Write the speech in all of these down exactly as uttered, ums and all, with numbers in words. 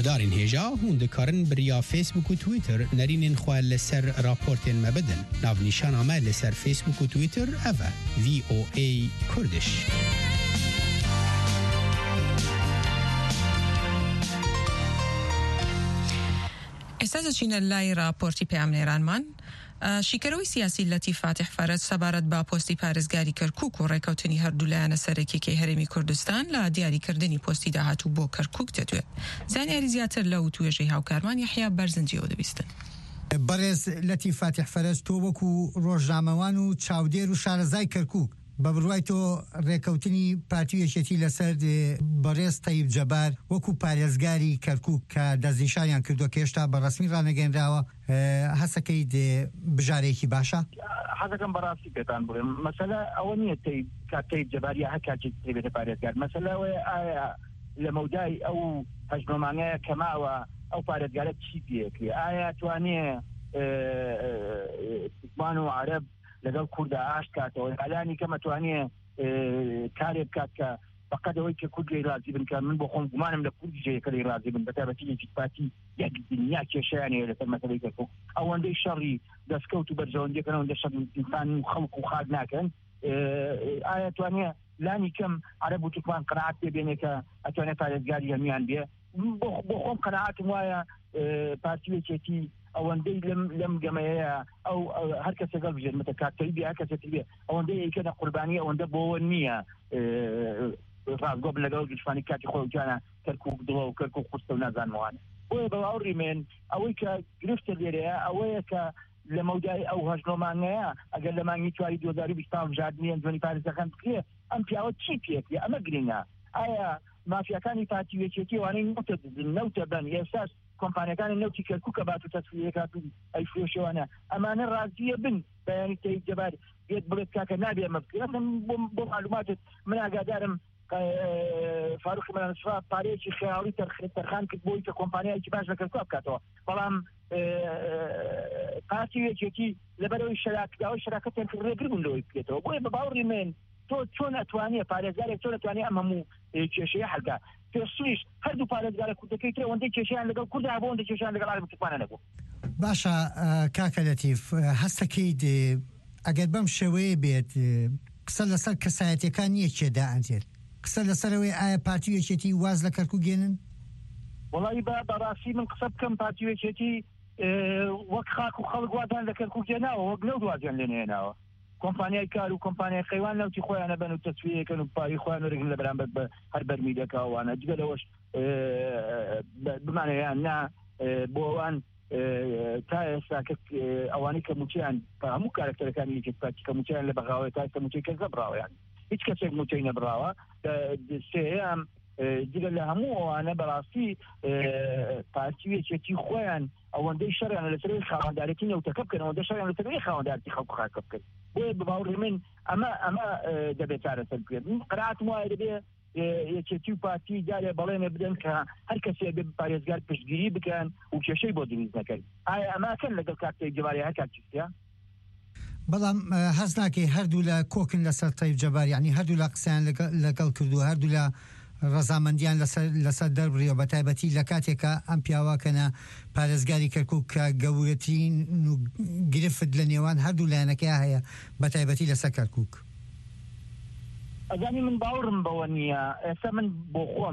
بەشدارین هێژا هون دەکارن بریا فیسبوک و تویتر نەرینên xwe li ser raportên me bidin. Navnîşana me li ser Facebook û Twitter ev e V O A Kurdiş. ئێستا دەچینە لای راپۆرتی پەیامنێرانمان. شیکەرەوەی سیاسی لەتیف فاتح فەرەج سەبارەت با پۆستی پارێزگاری کەرکووک و ڕێکەوتنی هەردوولایەنە سەرەکیەکەی هەرێمی کوردستان لە دیاریکردنی پۆستی داهاتوو بۆ کەرکووک دەدوێت. زانیاری زیاتر لەو توێژەی هاوکارمان یەحیا بەرزنجیەوە دەبیستن. بەڕێز لەتیف فاتح فەرەج تۆ وەکو ڕۆژنامەوان و چاودێر و شارەزای کەرکووک بە بڕوای تۆ ڕێکەوتنی پارتی یەکێتی لەسەر بەڕێز تەیب جەبار وەکو پارێزگاری کەرکووک کە دەستنیشانیان کردووە کە هێشتا بەڕەسمی ڕانەگەێنراوە هەسەکەیت بژارێکی باشە؟ حەزەکەم بەڕاستی پێتان بڵێم مەسەلە ئەوە نییە کە تەیب جەبار یا هەر کاتێک بێتە پارێزگار مەسەلە ئەوەیە ئایا لە مەودای ئەو هەژمەمانگەیە کە ماوە ئەو پارێزگارە چی پێکرێ ئایا توانێ عوسمان و عەرەب لەگەڵ کووردا ئاشت کاتەوە ئەلانی کە مەتوانێ کارێ بکات کە فقط ئەوەی کە کورد لێی رازی بن کە من بۆ خۆم گومانم لە کوردی جەیەکە لێی رازی بن بەتایبەتی یەکیتپارتی یەک دنیا کێشەیانەیە لەسەر مەسەلەی کەرکووک ئەوەندەی شەڕی دەستکەوت و بەرژەوەندیەکەن ئەوەندە شەڕ ئینسان و خەڵک و خاک ناکەن ئایا توانێ لانی کەم عەرەب و تورکمان قەناعەت پێ بێنێ کە ئەتوانێت پارێزگاری هەمویان بێ بۆ خۆم قەناعەتم وایە پارتی یەکێتی ئەوەندەی لەم گەمەیە ئەو هەر کەسێک بژێت متەکاتەری بێ هەر کەسێکی بێ ئەوەندەی ئەیکەنە قوربانی ئەوەندە بۆەوە نییە ڕازگۆ بن لەگەڵ گشتفانی کاتی خۆیانە کەرکووک دڵە و کەرکووک قورسە و نازانمەوانە بۆیە بەواوڕی من ئەوەی کە گرفتە لێرەیە ئەوەیە کە لە مەودای ئەو هەژنۆمانەیە ئەگەر لە مانگی چواری دوو هەزار و بیست ژاردنیان جوانی پارێزەکان بکرێ ئەم پیاوە چی پێکرێ ئەمە گرنگە ئایا مافیەکانی پارتی یەکێتی وانەی نەوتە دزن نەوتە بن ئێستاش کۆمپانیەکانی نەوتی کەرکووکە بات و تەسویەکات و ئەیفرۆشەوەنە ئەمانە ڕازیە بن بەیانی تەیب جەبار بێت بڵێت کاکە نابێ ئەمە بکرێت بۆ معلوماتت من ئاگادارم فاروق مەلانسفا پارەیەکی خەیاڵی تەرخان کرد بۆی کە کۆمپانیایەکی باش لە کەرکووک بکاتەوە بەڵام پارتی یەکێتی لەبەرەوەی شەراکداوەی شەراکەتیان کرد ڕێگر بوون لەوەی بکرێتەوە بۆیە بە باوەڕی من تۆ چۆن ئەتوانێ پارێزگارێک چۆن ئەتوانێ ئەم هەموو کێشەیە هەڵگا پێشتریش هەردوو پارێزگارە کوردەکەی ترە ئەوەندەی کێشیان لەگەڵ کورددا بۆ ئەوەندەی کێشیان لەگەڵ عەرەب و تورکمانە نەبوو. باشە کاکە لەتیف هەستەکەیت ئەگەر بەم شێوەیە بێت قسە لەسەر کەسایەتیەکان نییە کێدا ئەنجێت قسە لەسەرەوەی ئایا پارتی یەکێتی واز لە کەرکووک گێنن؟ وەڵی بەڕاستی من قسە بکەم پارتی یەکێتی وەک خاک و خەڵک واتان لە کەرکووک گێناوە وەک نەوت وازیان لێ نێناوە کۆمپانیای کار و کۆمپانیای خەیوان نەوتی خۆیانە بن و تەسویەکەن و پای خۆیان وەرگن لە بەرامبەر بە هەر بەرمیدەکەوانە جگە لەوەش بمانەیان نا بۆ ئەوان تا ئێستا ئەوانەی کە موچیان هەموو کارکتەرەکانی یەکێتی کە موچیان لە بەغاوەیە تا ئێستا موچەی کەس نەبراوەیان هیچ کەسێک موچەی نەبراوە سێیان جگە لە هەموو ئەوانە بەڕاستی پارتی یەکێتی خۆیان ئەوەندەی شەڕیان لەسەر خاوەندارێتی نەوتەکە بکەن ئەوەندە شەڕیان لەسەر خاوەندارێتی خەڵک خاکە بکەن بۆیە بەباوڕی من ئەمە ئەمە دەبێت چارەسەر بکرێت قەناعەتم وایە دەبێ یەکێتی و پارتی جارێ بەڵێنێ بدەن کە هەر کەسێک بێ پارێزگار پشتگیری بکەن و کێشەی بۆ دروست نەکەن ئایا ئەماکەن لەگەڵ کاکتەی جەباری هەر کاتیستیا بەڵام هەز ناکەی هەردوو لە کۆکن لەسەر تەیب جەبار یعنی هەردوو لە قسەیان لەگەڵ کردووە هەردوو لە ڕەزامەندیان لەسەر دەربڕیەوە بە تایبەتی لە کاتێکە ئەم پیاواکەنە پارێزگاری کەرکووک کە گەورەترین و گرفت لە نێوان هەردوو لایەنەکەی هەیە بە تایبەتی لەسەر کەرکووک ئەزانی من باوڕم بەوە نییە ئێستا من بۆ خۆم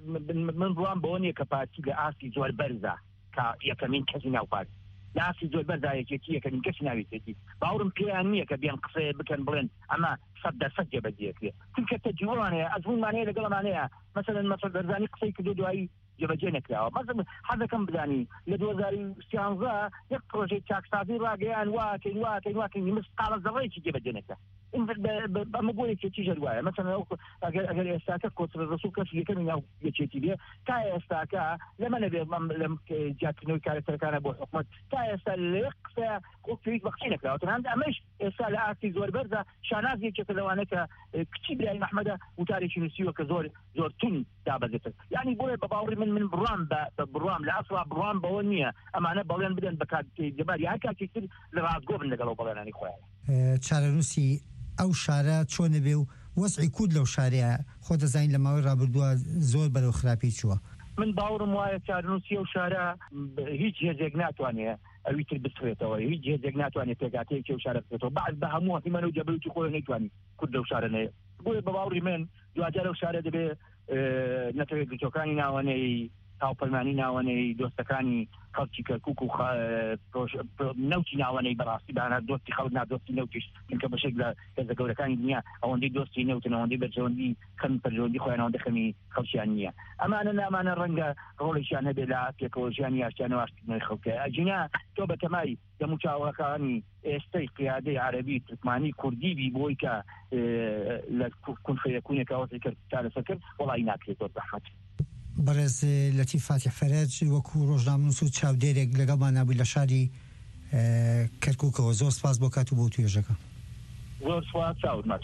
من بڵام بەوە نییە کە پارتی لە ئاستی زۆر بەرزە کە یەکەمین کەسی ناو پارتی لە ئاستی زۆر بەرزە یەکێتی یەکەمین کەسی ناوێتێتی باوڕم پێیان نییە کە بیان قسەیە بکەن بڵێن ئەمە سەد دەسەد جێبەجێکرێ چونکە تەجربەیە ئەزمونمانەیە لەگەڵمانەیە مەسەلەن مەسەل بەرزانی قسەی کردو دوایی جێبەجێ نەکراوە مەسەڵ حەزەکەم بدانی لە دوو هەزار و سیانزە یەک پرۆژەی چاکسازی ڕاگەیان واکەین واکەین واکەین مستقالە زەڕەیەکی جێبەجێ نەکرا ئەمە بۆ یەکێتی ژەر وایە مەسەڵەن ئەگەر ئێستاکە کۆچرە ڕسوو کەس یەکەمی ناو یەکێتی بێ تا ئێستاکە لەمە نەبێ لەم جیاکردنەوەی کارکتەرەکانە بۆ حکومەت تا ئێستا لە یەک قسە پێویست بە قسەی نەکراوە تەنانەت ئەمەش ئێستا لە ئاستی زۆر بەرزە شاناز یەکێکە لەوانە کە کچی برای محمەدە وتارێکی نووسیوە کە زۆر زۆر تون دابەزێتن یعنی بۆیە بە باوڕی من من بڕام بە بڕام لە ئەسڵا بڕام بەوە نییە ئەمانە بەڵێن بدەن بە کاتی جەبار هەر کاتێک تر لە ڕازگۆ بن لەگەڵ بەڵێنانی خۆیان چارەنووسی ئەو شارە چۆن نەبێ و وەسعی کورد لەو شارەیە خۆ دەزانین لە ماوەی ڕابردووە زۆر بەرەو خراپی چووە من باوەڕم وایە چارنووسی و شارە هیچ هێزێک ناتوانێت ئەوی تر بسرێتەوە، هیچ هێزێک ناتوانێت پێگاتەیەکی و شارە بسرێتەوە. بعد بە هەموو هەتیمەنە و جەبەلوکی خۆی نەیتوانی کورد لەو شارە نەیە. بۆیە بە باوەڕی من دوجار لەو شارە دەبێت نەتەوەی گرتوەکانی ناوەنەی هاوپەیمانی ناوەنەی دۆستەکانی خەڵکی کەرکووک و نەوتی ناوەنەی بەڕاستی بەهانە دۆستی خەڵک نادۆستی نەوتیش کە بەشێک لە هێزە گەورەکانی دنیا ئەوەندەی دۆستی نەوتن، ئەوەندەی بەرژەوەندی خەم پەرژەوەندی خۆیان ئەوەندە خەمی خەڵکیان نییە. ئەمانە نامانە ڕەنگە ڕۆڵێکیان هەبێت لە پێکەوە ژیانی ئاشتیانەوە ئاشتیانەوەی خەڵکە. ئەجینا تۆ بەتەمای دەموچاوەکانی ئێستەی قیادەی عەرەبی تورکمانی کوردی بی بۆی کە لە کونفەیەکوونێک ئەوەی کرد تا لەسەر کرد وەڵی ناکرێتەوە زەحمەت. بەڕێز لەتیف فاتح فەرەج وەکو ڕۆژنامەنووس و چاودێرێک لەگەڵمان نابووی لە شاری کەرکووکەوە زۆر سپاس بۆ کات و بۆ توێژەکە. زۆر سپاس چاودمات.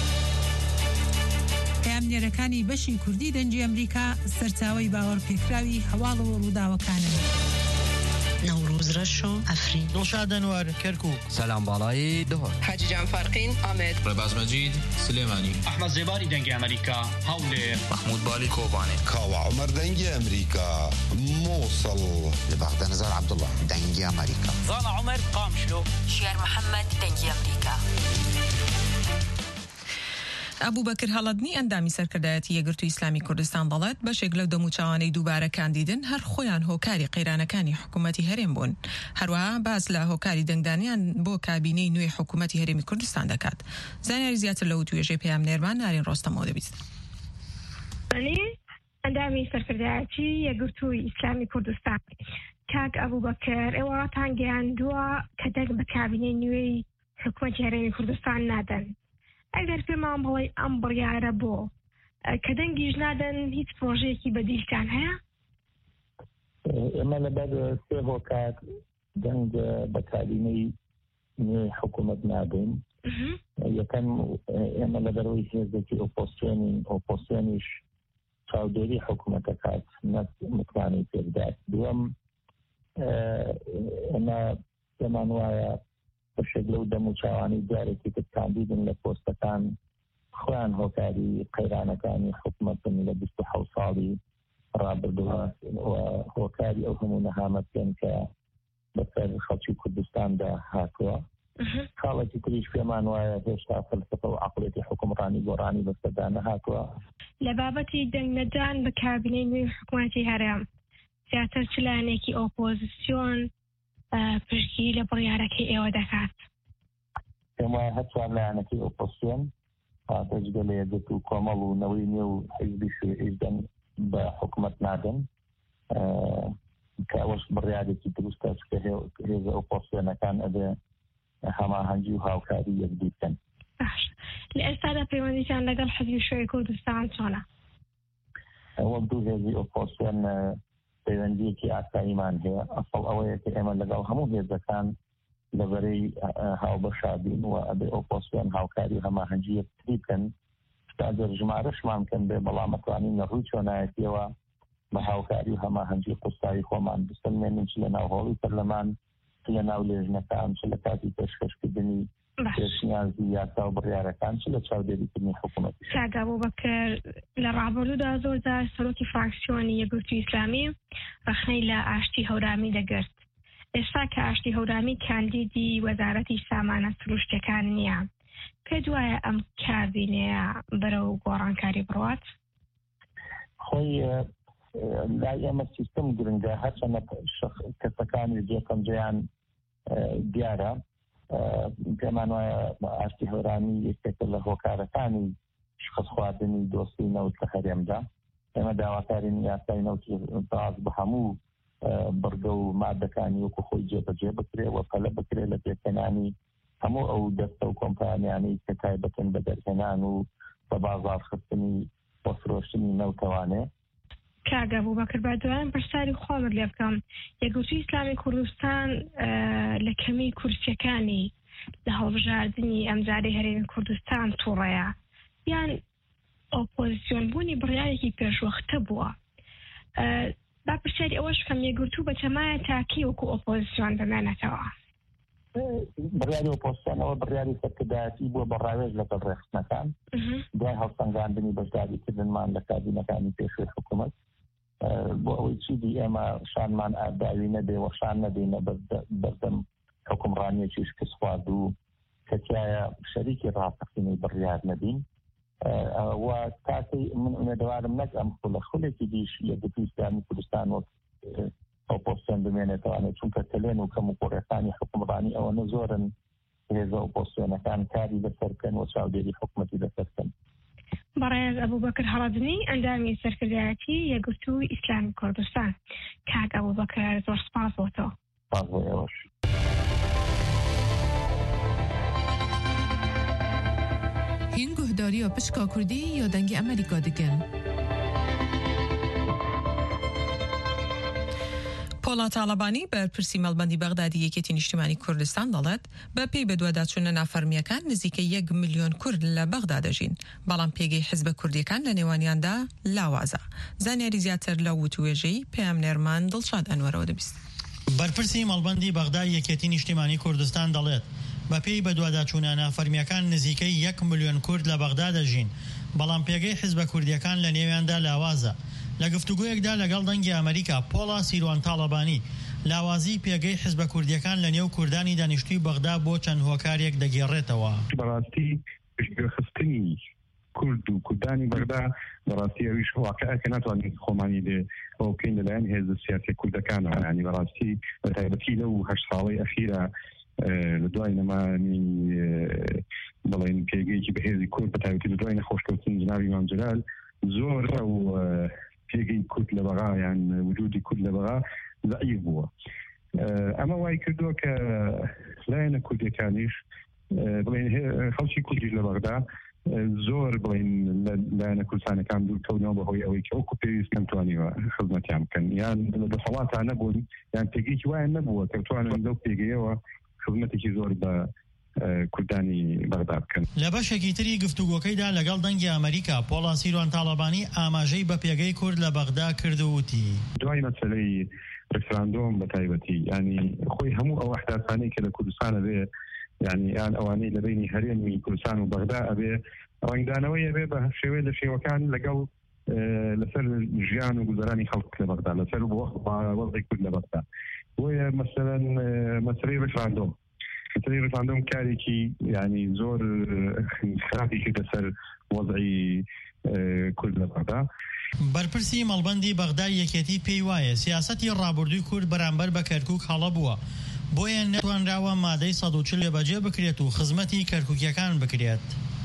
پامنێرەکانی بەشی کوردی دەنجی ئەمریکا سەرچاوەی باوەڕ پێکراوی هەواڵەوە ڕووداوەکانن. نوروز رشو افرین دڵشاد ئەنوار کەرکووک سەلام باڵایی دهۆر حاجی جان فارقین ئامێد ڕێباز مەجید سلێمانی ئەحمەد زێباری دەنگی ئەمریکا هەولێر محمود بالی کۆبانێ کاوە عومەر دەنگی ئەمریکا مووسڵ لە بەغداد نەزار عەبدوڵڵا دەنگی ئەمریکا زاڵا عومەر قامشلۆ شێر محەممەد دەنگی ئەمریکا. ئەبوو بەکر هەڵەدنی ئەندامی سەرکردایەتی یەکگرتووی ئیسلامی کوردستان دەڵێت بەشێک لەو دەموچاوانەی دووبارە کاندیدن هەر خۆیان هۆکاری قەیرانەکانی حکوومەتی هەرێم بوون. هەروەها باس لە هۆکاری دەنگدانیان بۆ کابینەی نوێی حکوومەتی هەرێمی کوردستان دەکات. زانیاری زیاتر لەو توێژەی پێیام نێرمان نارین ڕۆستەمەوە دەبیست. ئەندامی سەرکردایەتی یەکگرتووی ئیسلامی کوردستان کاک ئەبوو بەکر ئێوەتان گەیاندووە کە دەنگ بە کابینەی نوێی حکوومەتی هەرێمی کوردستان نادەن. ئەگەر پێمان بڵێ ئەم بڕیارە بۆ کە دەنگیش نادەن هیچ پرۆژەیەکی بەدیشتان هەیە؟ ئێمە لەبەر سێ هۆکار دەنگ بە کابینەی نوێی حکوومەت نادەین. یەکەم ئێمە لەبەرەوەی هێزێکی ئۆپۆسیۆنی ئۆپۆسیۆنیش چاودێری حکوومەتە کات متمانەی پێدات. دووەم ئێمە پێمان وایە بەشێک لەو دەموچاوانی جارێکی تر کاندیدن لە پۆستەکان خۆیان هۆکاری قەیرانەکانی حکوومەتن لە بیست و حەوت ساڵی ڕابردووە هۆکاری ئەو هەموو نەهامەتێن کە بەسەر خەڵکی کوردستاندا هاتووە. خاڵێکی تریش پێمان وایە هێشتا فەلسەفە و عەقڵێتی حکومڕانی گۆڕانی بەسەردا نەهاتووە. لە بابەتی دەنگنەدان بە کابینەی نوێی حکوومەتی هەرێم زیاتر چ لایەنێکی ئۆپۆزیسیۆن پشتگیری لە بڕیارەکەی ئێوە دەکات؟ پێم وایە هەر چوار لایەنەکەی ئۆپۆسیۆن پێشگە لە یەکگرت و کۆمەڵ و نەوەی نوێ و حیزبی شوێعیدەن بە حکوومەت نادەن کە ئەوەش بڕیارێکی دروستە کە هێزە ئۆپۆسیۆنەکان ئەبێ هەماهەنگی و هاوکاری یەک بیکەن. باش لە ئێستادا پەیوەندیتان لەگەڵ حیزبی شوێعی کوردستان چۆنە؟ وەک دوو هێزی ئۆپۆسیۆن پەیوەندیەکی ئاساییمان هەیە. ئەسڵ ئەوەیە کە ئێمە لەگەڵ هەموو هێزەکان لەبەرەی هاوبەشادین و ئەبێ ئۆپۆسیۆن هاوکاری و هەماهەنگی یەکتری بکەن تا گەر ژمارەشمان بکەن بێ بەڵام ئەتوانین لە ڕووی چۆنایەتیەوە بە هاوکاری و هەماهەنگی قوستاوی خۆمان بسەلمێنین چ لە ناو هۆڵی پەرلەمان چ لە ناو لێژنەکان چ لە کاتی پێشکەشکردنی پێشنیازی یاسا و بڕیارەکان چ لە چاودێریکردنی حکوومەتی. کاک ئەبوو بەکر لە ڕابردوودا زۆرجار سەرۆکی فراکسیۆنی یەکگرتووی ئیسلامی ڕەخنەی لە ئاشتی هەورامی دەگرت. ئێستا کە ئاشتی هەورامی کاندیدی وەزارەتی سامانە سروشتەکان نییە، پێت وایە ئەم کابینەیە بەرەو گۆڕانکاری بڕوات؟ خۆی لای ئێمە سیستم گرنگە هەرچەندە کەسەکانی جێکەنجەیان دیارە. پێمان وایە ئاشتی هەورامی یەکێکە لە هۆکارەکانی شخص خواردنی دۆستی نەوت لە هەرێمدا. ئێمە داواکارین یاسای نەوت باز بە هەموو بڕگە و مادەکانی وەکو خۆی جێبەجێ بکرێ و پەلە بکرێ لە پێکەنانی هەموو ئەو دەستە و کۆمپانیانەی کە تایبەتن بە دەرهێنان و بە بازاڕخستنی بۆ فرۆشتنی نەوتەوانێ. کاک ئەبوو بەکر با دوایین پرسیاری خۆمت لێ بکەم. یەکگرتووی ئیسلامی کوردستان لە کەمی کورسیەکانی لە هەڵبژاردننی ئەمجارەی هەرێمی کوردستان تووڕەیە یان ئۆپۆزیسیۆن بوونی بڕیارێکی پێشوەختە بووە؟ با پرسیاری ئەوەش بکەم یەکگرتوو بە تەمایە تاکی وەکو ئۆپۆزیسیۆن بمێنێتەوە؟ بڕیاری ئۆپۆزیسیۆنەوە بڕیاری سەرکردایەتی بووە بە ڕاوێژ لەگەڵ ڕێخستنەکان دوای هەڵسەنگاندنی بەشداریکردنمان لە کابینەکانی پێشوەی حکوومەت بۆ ئەوەی چیدی ئێمە شانمان ئاداوی نەبێ وەشان نەبێنە بەردەم حکومڕانیەکی شکست خوارد و کەتیایە شەریکی ڕاستەقینەی بڕیار نەبین و تاکەی من ئومێدەوارم نەک ئەم خولە خولێکی دیش یەکگرتووی ئیسلامی کوردستان وەک ئۆپۆزسیۆن بمێنێتەوانێت چونکە تەلێن و کەم و قۆڕیەکانی حکومڕانی ئەوەنە زۆرن هێزە ئۆپۆزسیۆنەکان کاری بەسەرکەن و چاودێری حکومەتی بەسەرکەن. بەڕێز ئەبوبەکر هەڵەبنی ئەندامی سەرکردایەتی یەکگرتووی ئیسلامی کوردستان. کاک ئەبوبەکر زۆر سپاس بۆتەوە. سپاس بۆ ئێوەش. هین گوهداری و پشکا کوردی یا دەنگی ئەمریکا دەکەن. پۆڵا تاڵەبانی بەرپرسی مەڵبەندی بەغدادی یەکێتی نیشتیمانی کوردستان دەڵێت بە پێی بەدواداچوونە نافەرمیەکان نزیکە یەک ملیۆن کورد لە بەغدا دەژین، بەڵام پێگەی حیزبە کوردیەکان لە نێوانیاندا لاوازە. زانیاری زیاتر لە وتوێژەی پێامنێرمان دڵشاد ئەنوەرەوە دەبیست. بەرپرسی مەڵبەندی بەغدای یەکێتی نیشتیمانی کوردستان دەڵێت بە پێی بەدواداچوونە نافەرمیەکان نزیکەی یەک ملیۆن کورد لە بەغدا دەژین، بەڵام پێگەی حیزبە کوردیەکان لە نێویاندا لاوازە. لە گفتوگویەکدا لەگەڵ دەنگی ئەمریکا پۆڵا سیروان تاڵەبانی لاوازی پێگەی حیزبە کوردیەکان لە نێو کوردانی دانیشتووی بەغدا بۆ چەند هۆکارێک دەگێڕێتەوە. بەڕاستی پشتگوێخستنی کورد و کوردانی بەغدا بەڕاستی ئەویش واقعە کە ناتوانین خۆمانی لێ ئەو بکەین لەلایەن هێزە سیاسی کوردەکانەوە. یعنی بەڕاستی بەتایبەتی لەو هەشت ساڵەی ئەخیرە لە دوای نەمانی بڵێن پێگەیەکی بەهێزی کورد بەتایبەتی لە دوای نەخۆشکەوتن جنابی ئیمام جەلال زۆر ئەو پێگەی کورد لە بەغا یان وجودی کورد لە بەغا ضعیف بووە. ئەمە وای کردووە کە لایەنە کوردیەکانیش بڵێن خەڵکی کوردیش لە بەغدا زۆر بڵێن لایەنە کوردستانەکان دوورکەونەوە بەهۆی ئەوەی کە ئەوکو پێویست نەمتوانیوە خزمەتیان بکەن یان دەسەڵاتان نەبوون یان پێگەیەکی وایە نەبووە کە بتوانن لەو پێگەیەوە خزمەتێکی زۆر بە کوردانی بەغدا بکەن. لە بەشێکی تری گفتوگۆکەیدا لەگەڵ دەنگی ئەمریکا پۆڵا سیروان تاڵەبانی ئاماژەی بە پێگەی کورد لە بەغدا کردووتی. دوای مەسەلەی ڕفراندۆم بە تایبەتی ینی خۆی هەموو ئەو ئەحداثانەی کە لە کوردستانە بێ ینی یان ئەوانەی لە بینی هەرێمی کوردستان و بەغدا ئەبێ ڕنگدانەوەی ئەبێ بە شێوەیە لە شێوەکان لەگەڵ لەسەر ژیان و گوزەرانی خەڵک لە بەغدا لەسەر وەزعی کورد لە بەغدا بۆیە مەسەلەن مەسەلەی ڕفراندۆم مەسەلەی ڕفراندۆم کارێکی ینی زۆر خراپی کردە سەر وەزعی کورد لە بەغدا. بەرپرسی مەڵبەندی بەغدای یەکێتی پێی وایە سیاسەتی ڕابردووی کورد بەرامبەر بە کەرکووک هەڵە بووە، بۆیە نەتوانراوە مادەی سەد و چل بەجێ بکرێت و خزمەتی کەرکووکیەکان بکرێت.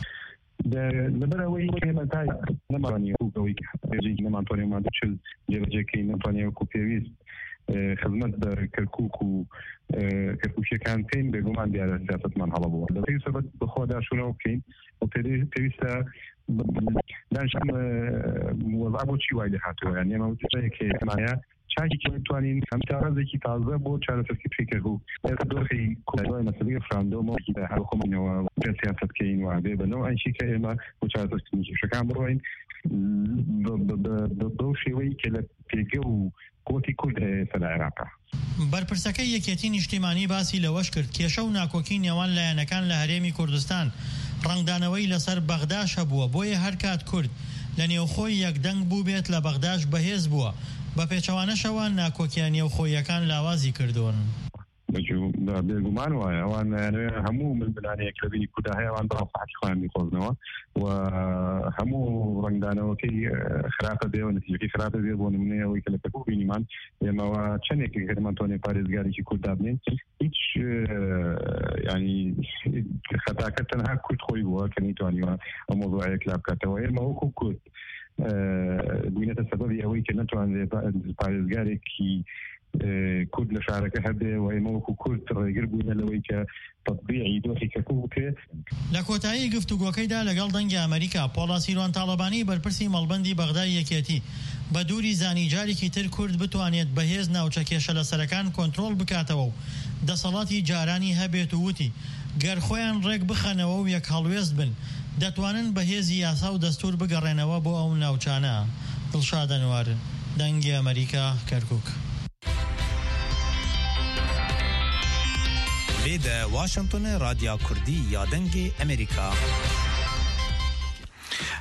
لەبەرەوەی ئێمەتای نەمانێ ئەوەی پێژێکی نەمانتوانێ مادە چل جێبەجێکەی نەتوانێ وەکو پێویست خزمەت بە کەرکووک و کەرکووکیەکان بکەین بێگومان دیارە سیاسەتمان هەڵە بووە. لەبەر سەبەت بەخۆداشونەوە بکەین و پێویستە دانیشتن وەزع بۆچی وای لێ هاتووە یان ئێمە وتەیەکەمایە چاکی کە بتوانین هەم چارەزێکی تازە بۆ چارەسەرکی پێکردبوو دۆخی کوردای مەسەلەی ڕفراندۆمەوەکی هەر خۆمانەوە پێ سیاسەت بکەین و بێ بەنەوە ئەنشی کە ئێمە بۆ چارەسەرکردنی کێشەکان بڕۆین بەو شێوەی کە لە پێگە و کۆتی کورد هەیە سەر عێراقا. بەرپرسەکەی یەکێتی نیشتیمانی باسی لەوەش کرد کێشە و ناکۆکی نێوان لایەنەکان لە هەرێمی کوردستان ڕنگدانەوەی لەسەر بەغداش هەبووە، بۆیە هەر کات کورد لە نێوخۆی یەکدەنگ بوو بێت لە بەغداش بەهێز بووە، بە پێچەوانەشەوە ناکۆکیان نێوخۆیەکان لاوازی کردوون. بێگومان وایە ئەوان هەموو ململانەیەک لە بینی کووردا هەیە ئەوان بەڕاو سەعاتی خۆیان میخۆزنەوە و هەموو ڕنگدانەوەکەی خراپە بێ و نەتیجەکەی خراپە بێ بۆ نمونەیەوەی کە لە کەرکووک بینیمان ئێمەوە چەندێکی هەرمانتوانێ پارێزگارێکی کووردا بنین هیچ ینی خەتاکە تەنها کورد خۆی بووە کە نەیتوانیوە ئەو مۆزوعەیە کلا بکاتەوە. ئێمە وەکو کورد بووینەتە سەبەبی ئەوەی کە نەتوانرێت پارێزگارێکی کورد لە شارەکە هەبێ و ئێمە وەکو کورد ڕێگر بووینە لەوەی کە تەطبیعی دۆخی کەرکووک بکرێت. لە کۆتایی گفتوگۆکەیدا لەگەڵ دەنگی ئەمریکا پۆڵا سیروان تاڵەبانی بەرپرسی مەڵبەندی بەغدای یەکێتی بە دووری زانی جارێکی تر کورد بتوانێت بەهێز ناوچە کێشە لەسەرەکان کۆنتڕۆڵ بکاتەوە و دەسەڵاتی جارانی هەبێت و وتی گەر خۆیان ڕێک بخەنەوە و یەک هەڵوێست بن دەتوانن بەهێزی یاسا و دەستور بگەڕێنەوە بۆ ئەو ناوچانە. دڵشاد ئەنوار، دەنگی ئەمریکا، کەرکووک. لێدە واشنگتن رادیا کوردی یا دەنگی ئەمریکا.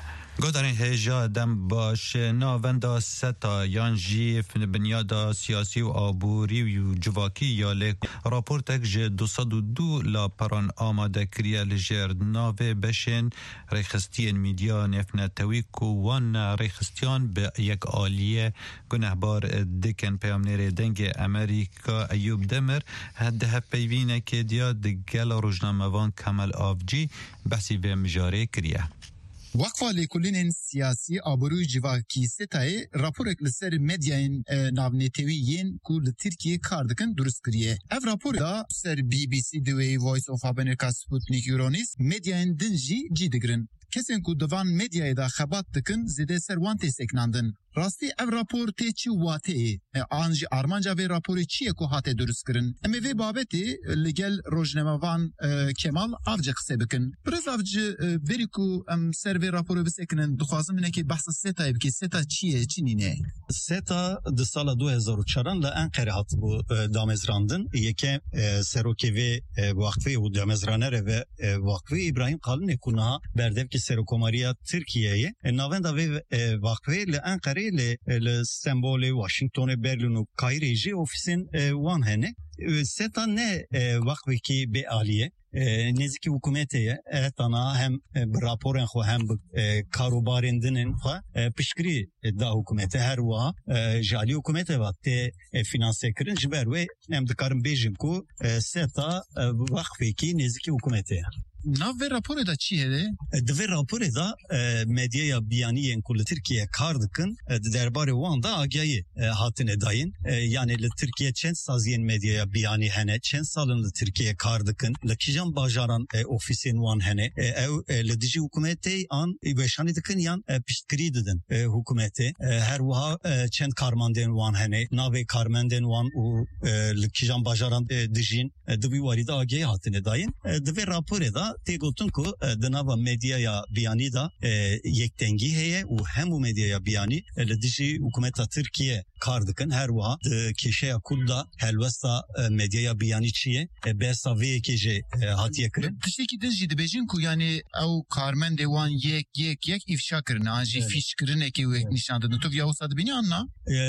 گودارن هجا دم باش ناوندا ستا یان جی بنیادا سیاسی و آبوری و جواکی یا لک راپورتک جه دوصد و دو لا پران آماده کریا لجرد ناوه بشن ریخستین میدیا نفنتویک و وان ریخستیان به یک آلیه گنهبار دکن پیامنیر دنگ امریکا ایوب دمر هده پیوینه که دیا دگل روزنامه وان کمال آفجی بحثی به مجاره کریا. وقفه لکلین سیاسی آبروی جواکی ستای راپورک لسر مدیاین ناونتویین کل ترکیه کاردکن درست کریه. اف راپور دا سر بی بی سی دوی وایس آف امریکا سپوتنیک یورونیس مدیاین دنجی جیدگرن. کسین کو دوان مدیای دا خبات دکن زده سر وان تسکناندن. راستی اف راپور تی چی واته آنج آرمانجا وی راپوری چیه کو هاته درست کرن. امی وی بابتی لگل روزنامه‌وان کمال آفجه قصه بکن. برز آفجه وری کو ام سر وی راپورو بسکنن دخوازم اینه که بحث ستا بکی ستا چیه چی نینه؟ ستا د سال دو هزار و چهار ل انقره هات بو دامزراندن یکه سروکی وی وقفه و دامزرانه و وقفه ابراهیم قالن کنها بردف که سروکماریا ترکیه ناوندا وی وقفه ل انقره ل سمبول واشنگتن برلین و کایره جی اوفیسین وان هنه ستا نه وقفه کی به عالیه نزدیکی حکومتیه اتنا هم راپورن خو هم کاروبارندنن خو پشکری دا حکومت هر وا جالی حکومت وقت فینانس کردن جبر و هم دکارم بیجم کو ستا وقفه کی نزدیکی حکومتیه ناو راپور دا چیه ده؟ دوی راپور دا مدیا بیانی ان کل ترکیه کار دکن درباره وان دا آگاهی هاتن داین یعنی ل ترکیه چند سازین مدیا بیانی هنه چند سالن ل ترکیه کار دکن لکیجان باجاران اوفیسین وان هنه او ل دیجی حکومتی آن وشانی دکن یان پشتگری ددن حکومتی هر وها چند کارمندن وان هنه ناوی کارمندن وان و لکیجان باجاران دیجین دوی وارد آگاهی هاتن داین دوی راپور دا تیگوتن کو دناوا مدیا بیانی دا یک دنگی هه و همو مدیا بیانی لدیجی حکومت ترکیه کار دکن هر وها کشه کلدا هلوستا مدیا بیانی چیه بسا وی کیجه هاتیه کرن تشی کی دجی دبیجین کو یعنی او کارمند وان یک یک یک افشا کرن آجی فیش کرن کی و نشان دادن تو یا استاد بینی آنها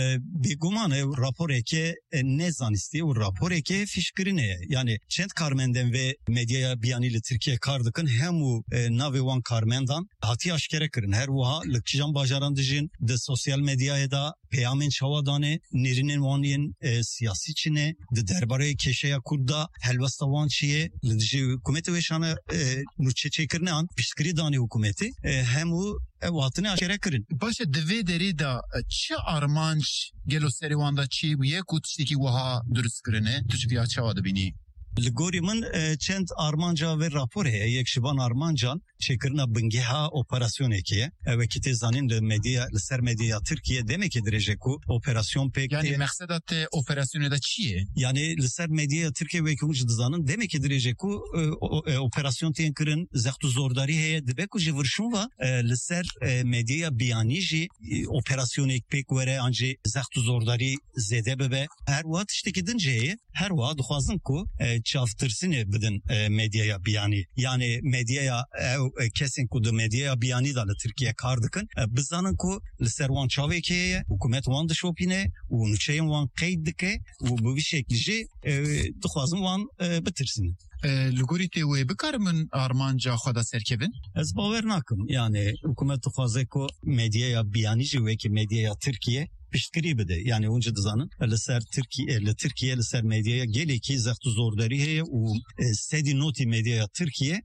بیگمان راپور کی نزانستی و راپور کی فیش کرنه یعنی چند کارمندن و مدیا بیانی ل ترکیه کاردکن همو ناوی وان کارمندان هاتی اشکره کرن هر وها لکجان باجاران دجین د سوسیال مدیا دا پیامن چوادانه نرینن وانین سیاسی چینه د درباره کشه کوردا هلوستا وان چیه لدجی حکومت وشانه نوچه چیکرنه ان پشکری دانی حکومتی همو واتنه اشکره کرن باشه دوی دری دا چه ارمانج گلو سری وان دا چی و یک کوتشتی وها درست کرنه تو چی بیا چواد بینی لگوری من چند آرمانجا و راپور هست یک شبان آرمانجان چکرنا بنگها اپراسیونه که و کتی زنین لمدیا لسر مدیا ترکیه دمی که درجه کو اپراسیون پیک یعنی مقصدت اپراسیونه دا چیه؟ یعنی لسر مدیا ترکیه و که وجد زنین دمی که درجه کو اپراسیون تین کرن زخت و زورداری هست دبی که جورشون و لسر مدیا بیانی جی اپراسیون پیک وره آنجی زخت و زورداری زده ببه هر وقت اشتکی دنجه هر وقت خوازن کو چافترسینه بدن مدیا بیانی یعنی مدیا kesin ku de medya biyani da Türkiye kardıkın bizanın ku servan çaveke hükümet van dışopine u nuçayın van qeydike u bu bir şekilde dıxwazım van bitirsin. لگوریتی و بکارمن آرمانجا خدا سرکبن؟ از باور نکم یعنی حکومت خوازه کو مدیا بیانی جوه که مدیا ترکیه پشتگری بده یعنی اونجا دزانن لسر ترکیه لترکیه لسر مدیا گلی کی زخت زورداری هه و سدی نوتی مدیا ترکیه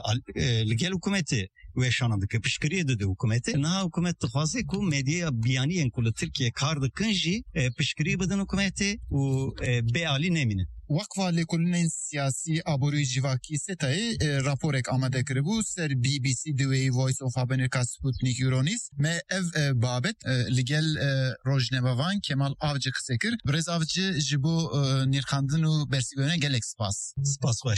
لگل حکومتی و شانه که پشتگری داده حکومتی نه حکومت خوازه کو مدیا بیانی ان کل ترکیه کار دکنجی پشتگری بدن حکومتی و به عالی نمینه وقفه لکلین سیاسی آبروی جواکی ستای راپورک آماده کربو سر بی بی سی دوی وایس آف امریکا سپوتنیک یورونیس ما اف بابت لگل روزنامه‌وان کمال آفجه قصه کرد برز آفجه جبو نیرخاندن و برسیونه گلک سپاس سپاس خوش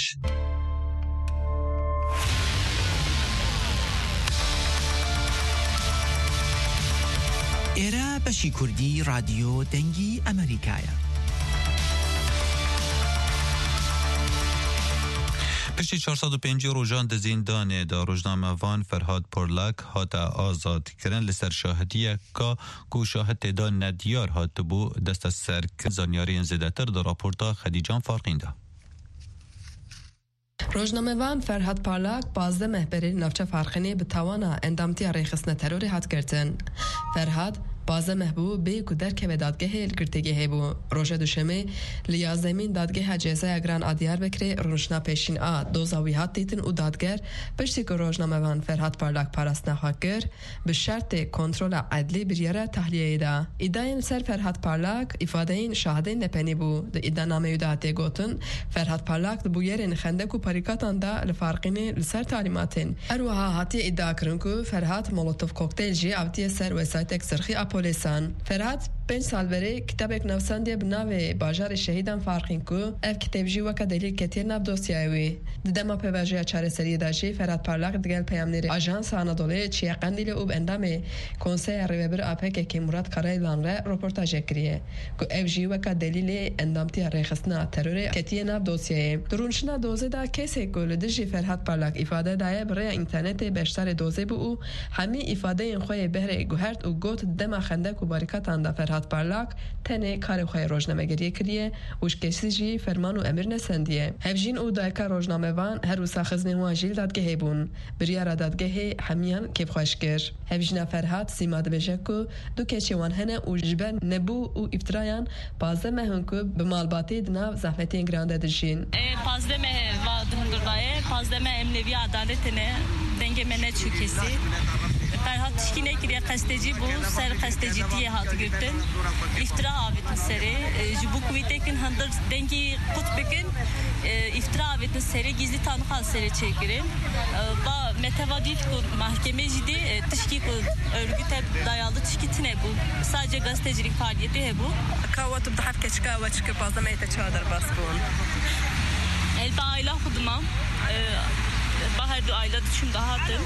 ایرا بشی کردی رادیو دنگی امریکایا پشتی چهارصد و پنج روزان د زندان دا روزنامه وان فرهاد پورلاک هات آزاد کردن لسر شاهدیه که کو شاهد دا ندیار هات بو دست سر زانیاری زدتر دا راپورتا خدیجان فارقینده. روزنامه‌وان فرهاد پارلاک بازده مهبری نفچه فارخینی به توانا اندامتی ریخستن تروری هات کردن. فرهاد بازده محبوب به کدر که به دادگاه الگرتگه بو روژه دوشمه لیازمین دادگاه جزای اگران آدیار بکره رونشنا پیشین آ دوزاوی هات دیتن و دادگر پشتی که روزنامه‌وان فرهاد پارلاک پاراست نخواکر به شرط کنترل عدلی بریاره تحلیه دا ایداین سر فرهاد پارلاک افادهین شاهدین نپنی بو ده ایدا نامه یوده هاتی گوتن فرهاد پارلاک ده بویرین خندک و پاریکاتان دا لفارقینی لسر تعلیماتین اروها هاتی ایدا کرن که فرهاد مولوتوف کوکتیل جی اوتی سر وسایت سرخی پلیسان فرهاد پنج سال بری کتابک نوساندی بناوی باجار شهیدان فارقین کو اف کتاب جی وک دلیل کتیر ناب دوسیاوی دما پواجه چاره سری داشی فرهاد پارلاک دگل پیامنری آژانس آنادولی چی قندیل او اندام کنسای ریبر اپک که مراد کارایلان را رپورتاژ کریه کو اف جی وک دلیل اندامتی رخصنا ترور کتیر ناب دوسیه درونشنا دوزه دا کسی کول دجی فرهاد پارلاک ifade دای برای اینترنت بیشتر دوزه بو او همه ifade این خوی بهره گوهرت و گوت دما خندک و باریکاتان دا فرهاد پارلاک تنه کار خوی روزنامه‌گری کریه وش کسی جی فرمان و امر نسندیه هفجین او دایکا روزنامه‌وان هر روز خزنه و اجیل دادگه بون بریار دادگه همیان کیف خوشگر هفجین فرهاد سیماد بجکو دو کچی وان هنه و جبر نبو و افترایان پازده مهنکو به مالباتی دناو زحمتی گرانده دجین پازده مه وادن دردایه پازده مه امنوی عدالتنه دنگ منه چوکسی فرهاد تشکینه کریه قستجی بو سر قستجی دیه هات گرتن افترا آویتن سری جبو کویتکن هندر دنگی قط بکن افترا آویتن سری گیزی تانخال سری çekirin با متوادیف کو محکمه جدی تشکی کو örgüte dayalı tişkitine bu sadece gazetecilik faaliyeti bu kavat bdhaf keçka ve çıkıp azamete çadır basbon elba ayla xudma bahar du ayla düşüm daha hatım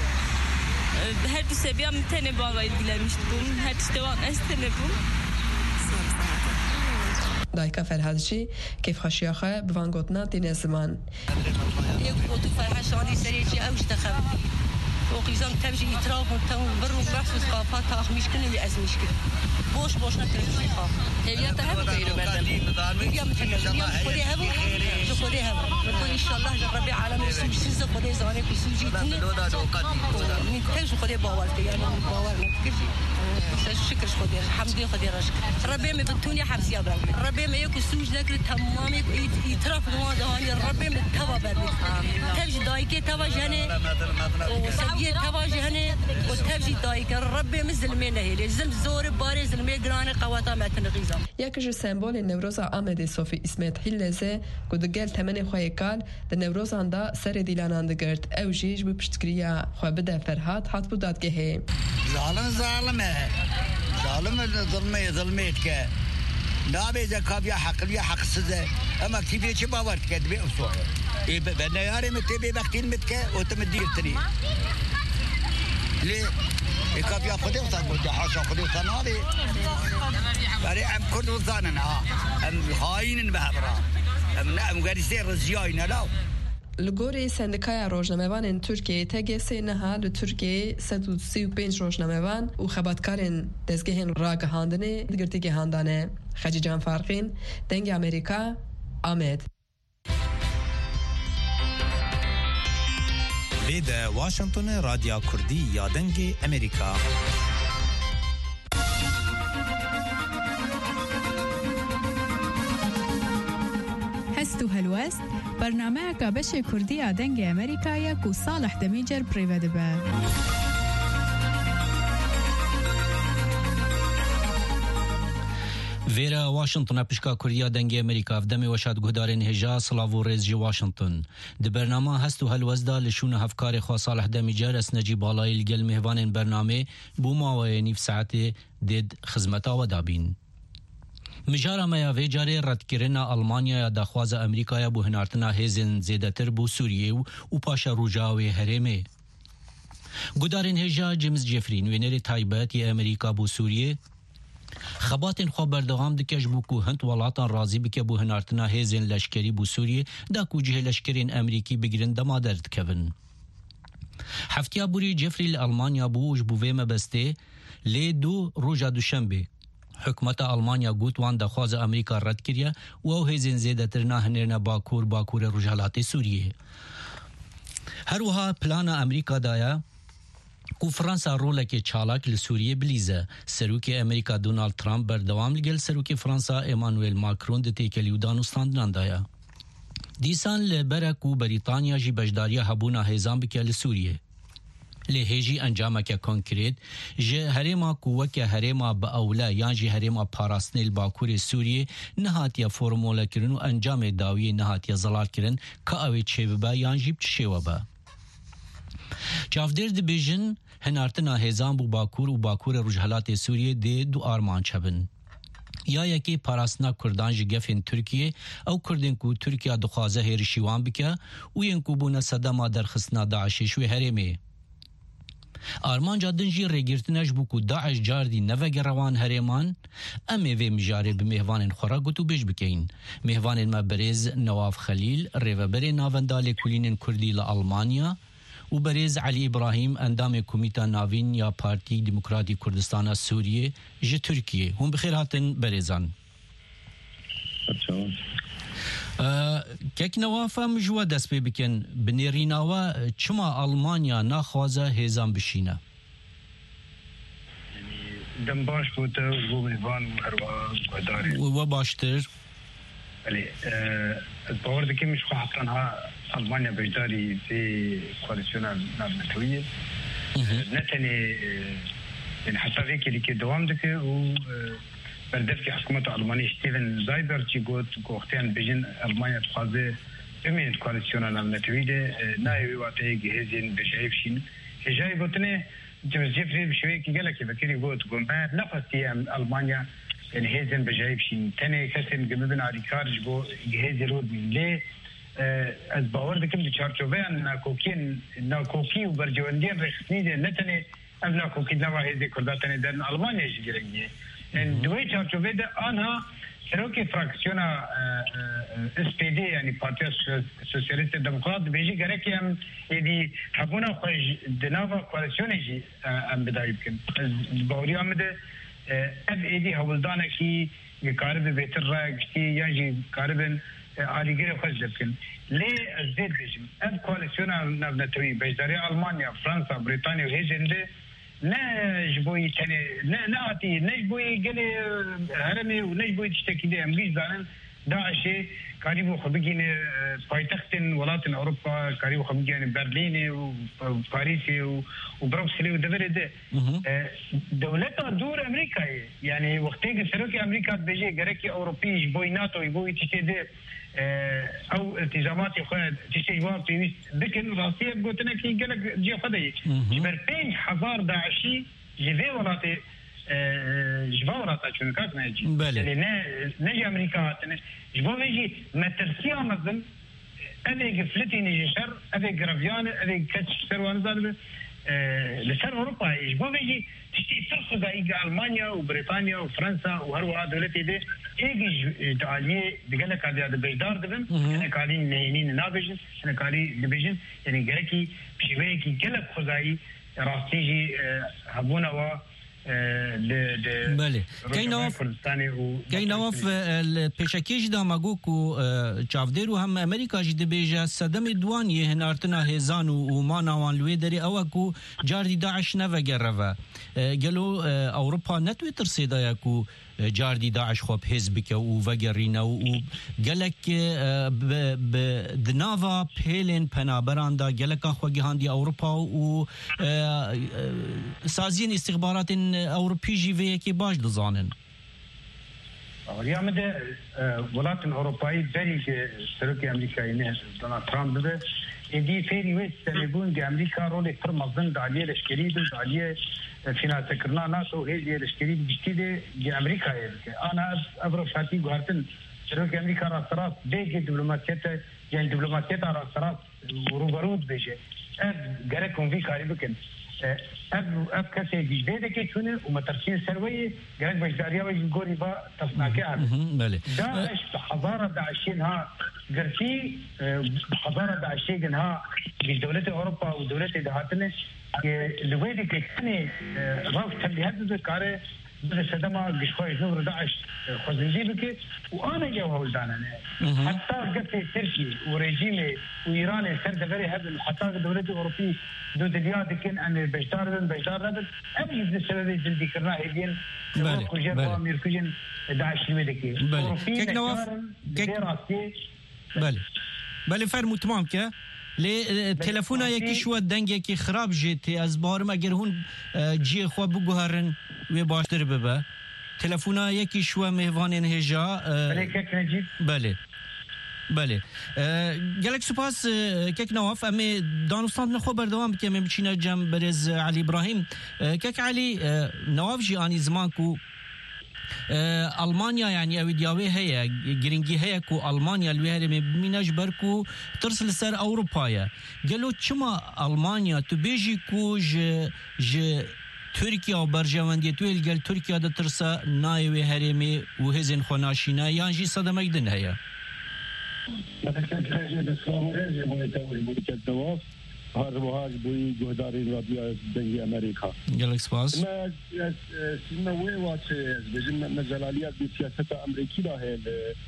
her bir seviyem tene bağla ilgilenmiştim. Her devam estene bu. دایکا فرهادچی کیف خشیاخه بوان گوتنا دین زمان یک فوتو فرهاد شادی سریچی اوش تخم وقیزان تبجی اطراف و تام برو بحث ثقافات تاخ مشكله وی از مشكله boş boşuna telefon خا هویت هم غیر بدن میگم میگم خودی هم جو خودی هم بقول ان شاء الله رب العالمین سوسیز خودی زانه کو سوجیتنی من تاج خودی باور یعنی باور نکردی شکر خودی حمدی خودی راش ربي ما بتوني حبس يا ربي ربي ما يكون سوج ذكر تمام يترف نواداني ربي ما توا بربي تاج دايكه توا جهنه وسبيه توا جهنه وتاج دايكه ربي مزلمه هي زلم زور بارز زلمه قواتا متنقیزم یکیش سمبل نوروز آمده صوفی اسمت هیلزه کدگل تمن خوی کال د نوروز اندا سر دیلانند گرد اوجیج به پشتگیریا خو بده فرهاد هات بود دادگه ظالم ظالمه ظالم ظلمه ظلمت که نابه زکابیا حقلیه حقسزه اما کیفیه چه باور کرد به اصول ای بنا یاری متبی وقتین متکه و تمدیرتنی لی کابیا خودی وصل بود حاشا خودی وصل نابه برای ام کرد وصلن ها ام هاینن به برا ام نه ام گریسه رزیای نلاو لگوری سندکای روزنامه‌وان ترکیه تگسی نها ل ترکیه صد و سی و پنج روزنامه‌وان و خبرکارن دزگهن راگهاندنه دگرتیگه هاندانه خجیجان فارقین دنگ امریکا آمد به واشنگتن رادیو کردی یا دنگ امریکا هستو هلوست برنامه که بشه کردی آدنگ امریکایی که صالح دمیجر پریوده به ویرا واشنطن پشکا کردیا دنگ امریکا افدمی وشاد گهدارین هجا سلاو و ریز جی واشنطن ده برنامه هستو هلوزدا لشون هفکار خواه صالح دمیجر اس نجی بالای لگل مهوان برنامه بو ماوی نیف ساعت دید خزمتا و دابین مجارا میا وی جاری رد کرنا آلمانیا یا دخواز امریکا یا بو هنارتنا هیزن زیدتر بو سوریه و, و پاشا روجاوی هرمه گدارین هجا جیمز جفرین وینر تایبت یا امریکا بو سوریه خباتین خو بردوام دکش بو کو هند ولاتان راضی بکه بو هنارتنا هیزن لشکری بو سوریه دا کو جه لشکرین امریکی بگیرن دما درد کون هفتیا بوری جفری لألمانیا بوش بو ویمه بسته لی دو روژا دوشنبه حکومت آلمانیا گوت وان دخواز امریکا رد کریه و او هیزن زیده ترنا هنرنا باکور باکور روژالات سوریه هر وها پلان امریکا دایا کو فرانسا رولک چالاک لسوریه بلیزه سروک امریکا دونالد ترامپ بردوام لگل سروک فرانسا ایمانوئل ماکرون دتی کلیو دانوستاندنان دایا دیسان لبرکو بریتانیا جی بجداریا هبونا هیزان بکه لسوریه لهجی انجام که کنکریت جه هرما قوه که هرما با اولا یا جه هرما پاراستنیل باکور سوریه نهاتیا فرموله کرن و انجام داوی نهاتیا زلال کرن که اوی چه ببا یا جیب چه با چافدر دبیجن هنارتنا هزان بو باکور و باکور رجحلات سوریه ده دو آرمان چبن یا یکی پاراستنا کردان جگفین ترکیه او کردن کو ترکیه دخوازه هیرشیوان بکه و ینکو بونه صدما درخصنا داعشش و هرمه آرمان جادن جی ریگرتنش بو کو داعش جاردی نوگ روان هرمان امی وی مجاره به مهوان خورا گوتو بیش بکین مهوان ما برز نواف خلیل ریوبر ناوندال کلین کردی لالمانیا و برز علی ابراهیم اندام کمیتا ناوین یا پارتی دموکراتی کردستان سوریه ج ترکیه هم بخیر هاتن برزان که نوافه مجوه دست پی بکن بنیریناوه چما آلمانیا ناخوازه هیزان بشینه دم باش بوده و بریوان اروا گداری و باشتر بله باور دکه مش خواهد ها آلمانیا بجداری في کواليسيون ناتویه نتنی يعني حتى فيك اللي كدوام دكه و بردف که حکومت آلمانی ستیون زایبر چی گفت گفتن بجن آلمانیا تخوازه بمین کواليسيون ناتویه نایوی وقتی جهازین بشایفشین هجای گفتنه جوزيفري بشوي كي قال لك بكري قلت قوم بعد نفسي المانيا يعني هيزن بجايبشين تاني كسن قبلنا على كارج بو جهاز رود من ليه از باور دكم بتشارجوبه ان كوكين نا كوكي وبرجواندين رخصني ده نتني ابنا كوكي نوا هيزي كرداتني ده المانيا جيرنيه ان دوي تشارجوبه ده انها سروكي فراكسيونا اس بي دي يعني بارتي سوسياليست ديمقراط بيجي غيركي ام يدي حبونا خوش دنافا كواليسيون يجي ام بدا يمكن باوري ام ده اب ايدي هولدانا كي قارب بيتر راكتي يجي قاربن علي غير خوش يمكن ليه الزيد بيجي اب كواليسيونا نافنتوي بيجداري المانيا فرنسا بريطانيا وهيجنده لا جبوي تاني لا لا أتي نجبوي قال هرمي ونجبوي تشتكي ده أمريكا زانن داعش قريب خبيجين بايتخت ولايات أوروبا قريب خبيجين برلين وباريس وبروكسل ودبر ده دولتها دور أمريكا يعني وقتها سرقة أمريكا بيجي جركي أوروبي جبوي ناتو جبوي تشتكي ده او التزامات خود تشتجواب في لكن روسيا قلتنا كي قالك جي خدي جبر بين حزار داعشي جبي ولاتي جبا ولاتا شنو كاك نجي يعني نجي امريكا جبو نجي ما ترسيا مثلا ابي قفلتي نجي شر ابي قرفيان ابي كتش سروان زالبه لسر اوروبا جبو نجي تشتي ترخص ايجا المانيا وبريطانيا وفرنسا وهروا دولتي دي ايجي دعاليه بقالك هذا بيدار دبن انا قاعدين نهينين نابجن انا قاعدين دبجن يعني قالكي بشويكي قلب خزاي راستيجي هبونا و بله کی نواف کی نواف پیشکیش دا مگو کو چافدر و هم امریکا جد بیجا صدم دوان یه هنارتنا هزان و ما نوان لوی داری او کو جاردی داعش نوگروا گلو اوروپا نتوی ترسیدا یا کو جاردی داعش خوب حزب که و وگرینا و گلک دناوا پیلن پنابران دا گلک خوگی هاندی اوروپا و سازین استخبارات اوروپی جیوه که باش دزانن اليوم ده ولايات الأوروبية بري سرقة أمريكا إنه دونالد ترامب ده إدي فيري ويست سنبون دي أمريكا رولي فرمزن دعالية لشكريد ودعالية فينا تكرنا ناسو هي لشكريد بجتيدة دي أمريكا أنا أبرو شاتي قهرتن سرقة أمريكا راسرات بيجي دبلوماسيته يعني دبلوماسيته راسرات وروبرود بيجي أب غيركم في كاري بكن اف اف كسي جديده كيتونه ومترسين سرويه قال بجداريا ويقولي با تصناكي داعش بحضاره داعشينها قرتي بحضاره داعشينها بدوله اوروبا ودوله دهاتنا اللي ويدي كاني راف تبي هذا كاره بس سدما قشوي نور داعش خزنجي بك وانا جوها ولدانا حتى قلت تركي وريجيمي وايران سرد غير هذا حتى الدوله الاوروبيه دو دياد كان ان بجدار بجدار هذا ابي السبب جلدي كرنا هيين بالي ميركوجن داعش المدكي كيك نواف كيك بالي بالي فرمو تمام كه لی تلفن یکی شو دنگی که خراب جیتی از بارم اگر هون جی خو بگوهرن و باشتر ببه تلفن یکی شو مهوان هجا بله بله گلک سپاس کک نواف امی دانستان نخو بردوام که من بچینه جم برز علی ابراهیم کک علی نواف جی آنی زمان کو ألمانيا يعني أو دياوي هي جرينجي هي كو ألمانيا الوهرة ميناج بركو ترسل سر أوروبايا قالوا شما ألمانيا تبيجي كو ج ج تركيا وبرجواندية تويل قال تركيا دا ترسا نايوي هرمي وهزن خناشينا يانجي صدم ايدن هيا هر وهاج بوی گهداری رادیو دنگی امریکا گلکس پاس ما سنوي واچه بجن نزلالیات بی سیاست امریکی دا ہے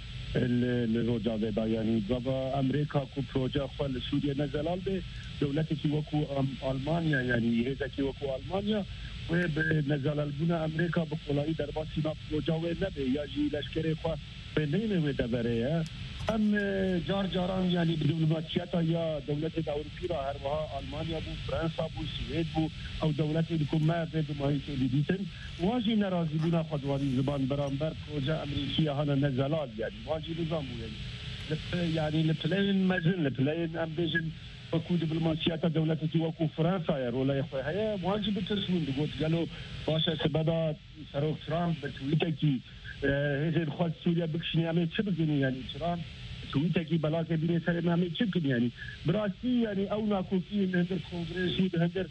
لروجا دا یعنی جب امریکا کو پروژه خپل سوریه نزلال به دولتی کی وکو آلمانیا یعنی هزا کی وکو آلمانیا و به نزلال بنا امریکا به قلایی در باسی ما پروژه و نبه یا جی لشکر خو به نینه و دبره هم جار جاران يعني بدبلوماسياتها يا دولة الأوروبية هربها ألمانيا بو فرنسا بو السويد بو أو دولة اللي ما بدو ما هي تديتن واجي نرازي بنا خدواني زبان برامبر بروجة أمريكية هنا نزلال يعني واجي نظام يعني يعني لبلين مزن لبلين أمبيجن وكو دبلوماسياتها دولة وكو فرنسا يا رولا يا أخوي هي واجي بترسمون دقوت قالوا باشا سبدا سروك ترامب بتويتكي هذه الخوات سوريا بكشني عمل شبكني يعني ترامب تويتكي بلاك بيني سلام عمل شبكني يعني براسي يعني او ناكو في هندر كونغرس وهندر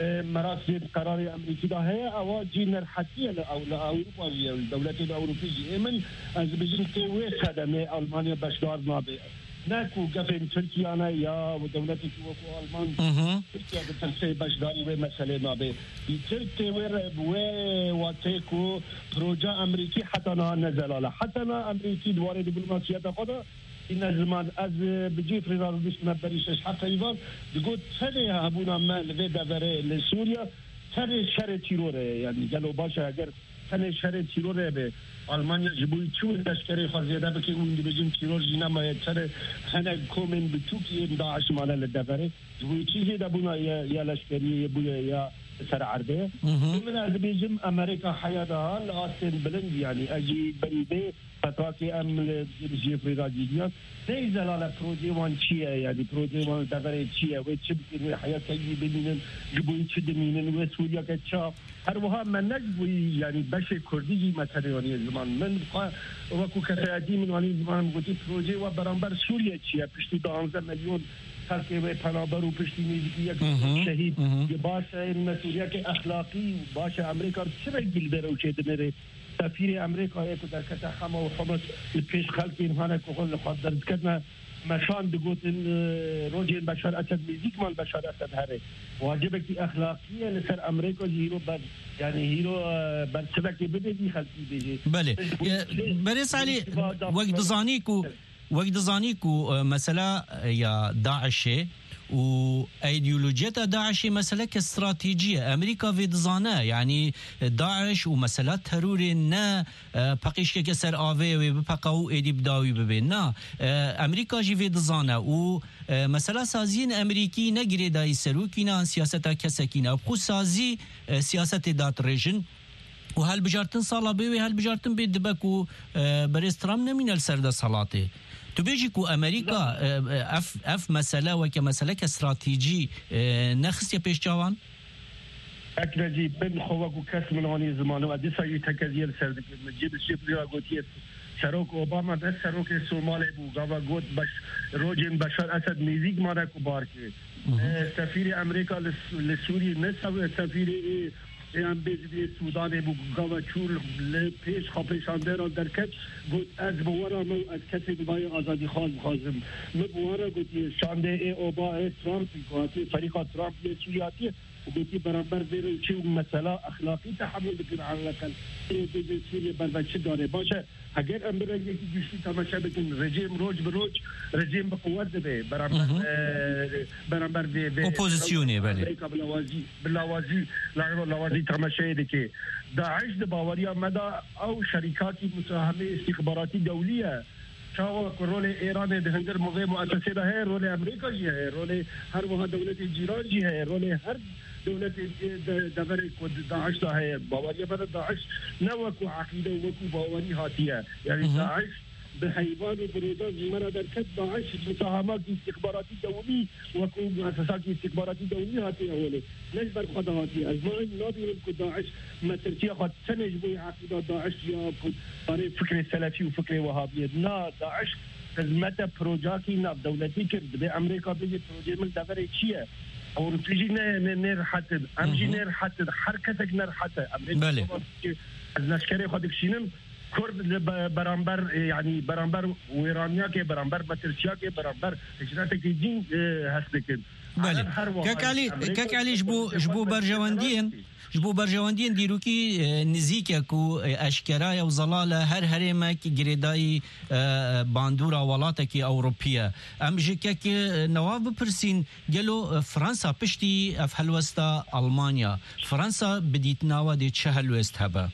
مراسم قرار امريكي ده هي اواجي نرحتي او اوروبا الدولات الاوروبيه من از بجن تويس هذا المانيا بشدار ما بي ناكو قفل تركيا انا يا ودولتي وكو المان تركيا بتنسي بشداري ومساله ما بي تركيا وير بوي واتيكو بروجا امريكي حتى انا نزل على حتى انا امريكي دوار دبلوماسيه تاخذ ان زمان از بجي فريزر بس ما بريش حتى يفان يقول ثاني ابونا ما لفي دافري لسوريا ثاني شر تيرور يعني قالوا باشا اگر ثاني شر تيرور به آلمانیا جبوی چون لشکری خازیده بکی اون دیبجیم تیرور جینا مایه سر هنه کومن بتوکی داعش مالا لدفره جبوی چیزی دبونا یا لشکری بویا یا سر عربه من از بیجم امریکا حیاده لآسین بلند يعني اجي بریده فتاكي ام جيفري راجيديان زي زلالة بروجي وان چيه يعني بروجي وان دفره چيه وچبكين حياة كي بنين جبوي چدمينن وسوريا كتشا هر وها من نجبوي يعني بشي كردي مثلا يعني زمان من وكو كفاياتي من واني زمان قلت بروجي وبرامبر سوريا چيه پشتو دوازده مليون خلقی و پنابر و پشتی میدی یک شهید یه باشه این مسئولیت اخلاقی باشه امریکا چرا گل داره و چه داره سفیر امریکا یک در کتا خما و حمس پیش خلقی اینها که خود خود درد کردن مشان بگوت روجین بشار اسد میزیک مال بشار اسد هره واجبه که اخلاقیه لسر امریکا هیرو بر يعني هيرو برسبك بدي خلقي بيجي بله بريس علي وقت زانيكو وقت زانيكو مسألة يا داعش وايديولوجية داعش مسألة كاستراتيجية امريكا في دزانه يعني داعش ومسألة ترور نا بقيش كسر آوي وبقاو ايدي بداوي ببينا امريكا جي في دزانه و مسألة سازين امريكي نجري داي سروكينا سياسة كسكينا بخو سازي سياسة دات ريجن وهل بجارتن صالة بي هل بجارتن بيد بكو بريس ترامب نمين السردة صلاته تبيجيكو امريكا اف اف مساله وكمساله كاستراتيجي نخس يا بيش جوان اكيد بن خوكو كاس من هوني زمان ودي ساي تكازير سردك نجيب الشيف اللي قلت سروک اوباما ده سروک سومالی بو گاوا گوت باش روجین بشار اسد میزیک مارا کو بارکه سفیر امریکا لسوری نه سفیر ام بیزی سودان بو گاوا چول پیش خاپشانده را درکت گوت از بوارا مو از کسی بای آزادی خواز خازم مو بوارا گوت شانده ای اوبا ترامپ گوتی فریقا ترامپ سوریاتی گوتی برابر ویرو چه مسئله اخلاقی تحمل بکن على الاقل به سوریه برداشت داره باشه اگر امروز یکی گوشتی تماشا بکن رژیم روز به روز رژیم به قوت ده برابر برابر به اپوزیسیونی بله امریکا بلاوازی بلاوازی لاوازی تماشا ده که داعش ده باوری آمده او شرکاتی مساهمه استخباراتی دولیه شاو رول ایران ده هنگر موضوع مؤسسه ده ہے رول امریکا جی ہے رول هر وہاں دولت جیران جی ہے رول هر دولت دور کو داعش ده ہے باوری بر داعش نہ وکو عقیده وکو باوری هاتیه یعنی داعش بحيوان وبرودان مرة دركت داعش مساهمات استخباراتي دولي وكو مؤسسات استخباراتي دولي هاتي أولي ليش برخد هاتي أزمان نادي لكو داعش ما تركيا خد سنة جبوي عقيدة داعش يا طريق فكر سلفي وفكر وهابية نا داعش خدمته بروجاكي ناب دولتي كرد بأمريكا بيجي بروجي من دفري شيء أو تيجي نير حتى أمجي نير حتى حركتك نير حتى أمريكا النشكري خدك شينم کرد برانبر یعنی برانبر ایرانیا که برانبر مترسیا که برانبر هجرت که دین هست کن بله کاکالی کاکالی جبو جبو برجواندین جبو برجواندین دیروکی نزیکه کو اشکرای و زلاله هر هرمه که گریدای باندورا ولاته که اوروپیه ام جکه که نواب بپرسین گلو فرانسا پشتی اف هلوستا المانیا فرانسا بدیت ناوا دی چه هلوست هبه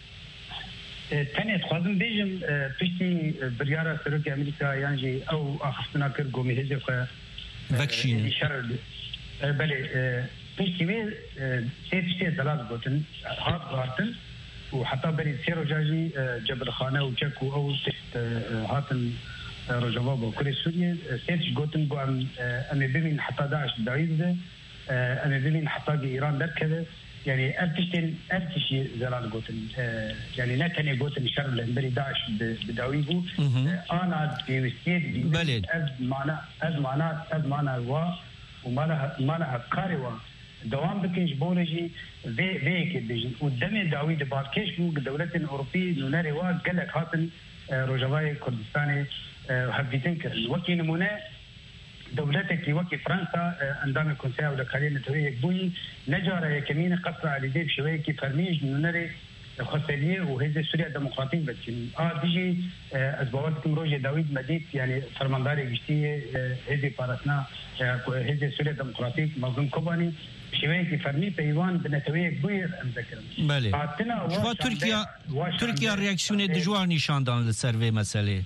تاني تخوازم بيجم بشتي بريارة سروك أمريكا يعني أو أخفتنا كر قومي هزي خوا فاكشين شر بلي بشتي بي سيد بشتي دلال بوتن هات غارتن وحتى بري سيرو جاجي جبل خانة وشكو أو تحت هاتن رجواب وكري سوريا سيد قوتن بو أمي بمين حتى داعش داعيز ده أمي بمين حتى إيران در كذا يعني أرتشتن أرتشي زلال قوتن يعني نتني قوتن شر لهنبري داعش بداويبو أنا في وستيد بلد أز معنا أز معنا أز معنا وا ومانا مانا هكاري وا دوام بكيش بولجي في في كدجن قدامي داويد بالكيش بو الدولة الأوروبية نوناري وا قالك هاتن روجواي كردستاني هبيتن كر وكي نمونه دولتك وكي فرنسا اندام كونسيا ولا كارين تويك بوي نجار كمين قصر على ديب شويه كي فرميج نونري خساليه وهذه سوريا ديمقراطيه بس اه بيجي اسبوعات روجي داوود مديت يعني فرمانداري بيشتي هذه بارتنا هذه سوريا ديمقراطيه منظوم كوباني شويه كي فرمي بيوان بنتويك بوي مذكر بله شو تركيا تركيا رياكسيون دجوار نشاندان للسيرفي مساله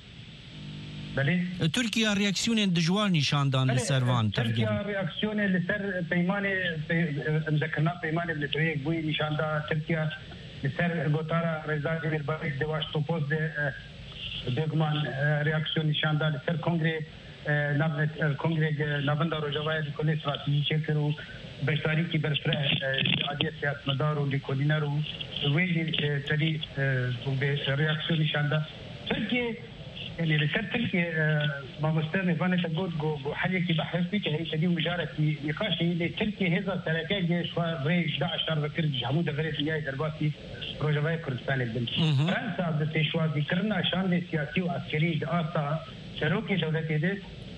بله تركيا رياكسيون دجوار نشاندان للسيرفان تركيا رياكسيون لسر بيمانه مذكرنا بيمانه بلتويك بوي نشاندا تركيا لسر غوتارا رزاجي البارك دواش توبوز ده دوغمان رياكسيون نشاندا لسر كونغري نابنت الكونغري نابندا روجواي لكل استراتيجي شكرو بشتاري كي برفره عادية سياسة مدارو لكولينارو ويجي تلي رياكسيون نشاندا تركيا يعني لسر تركيا ما مستمع فانا تقول جو حاجه كي بحث فيك هي تدي مجارة نقاشي لتركيا هذا سركاي جيش فريج داعش ذكر حمود غير جاي درباتي روجواي كردستان البنت فرنسا بتشوا ذكرنا شان سياسي وعسكري داسا شروكي دولتي دي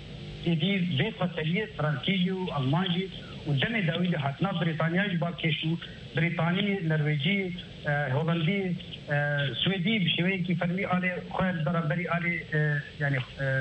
دي دي فصليه فرنسيجي والمانجي ودمي داوود هاتنا بريطانيا باكيشو بريطاني نرويجي هولندي سويدي بشوي كي فرمي على خير برابري على يعني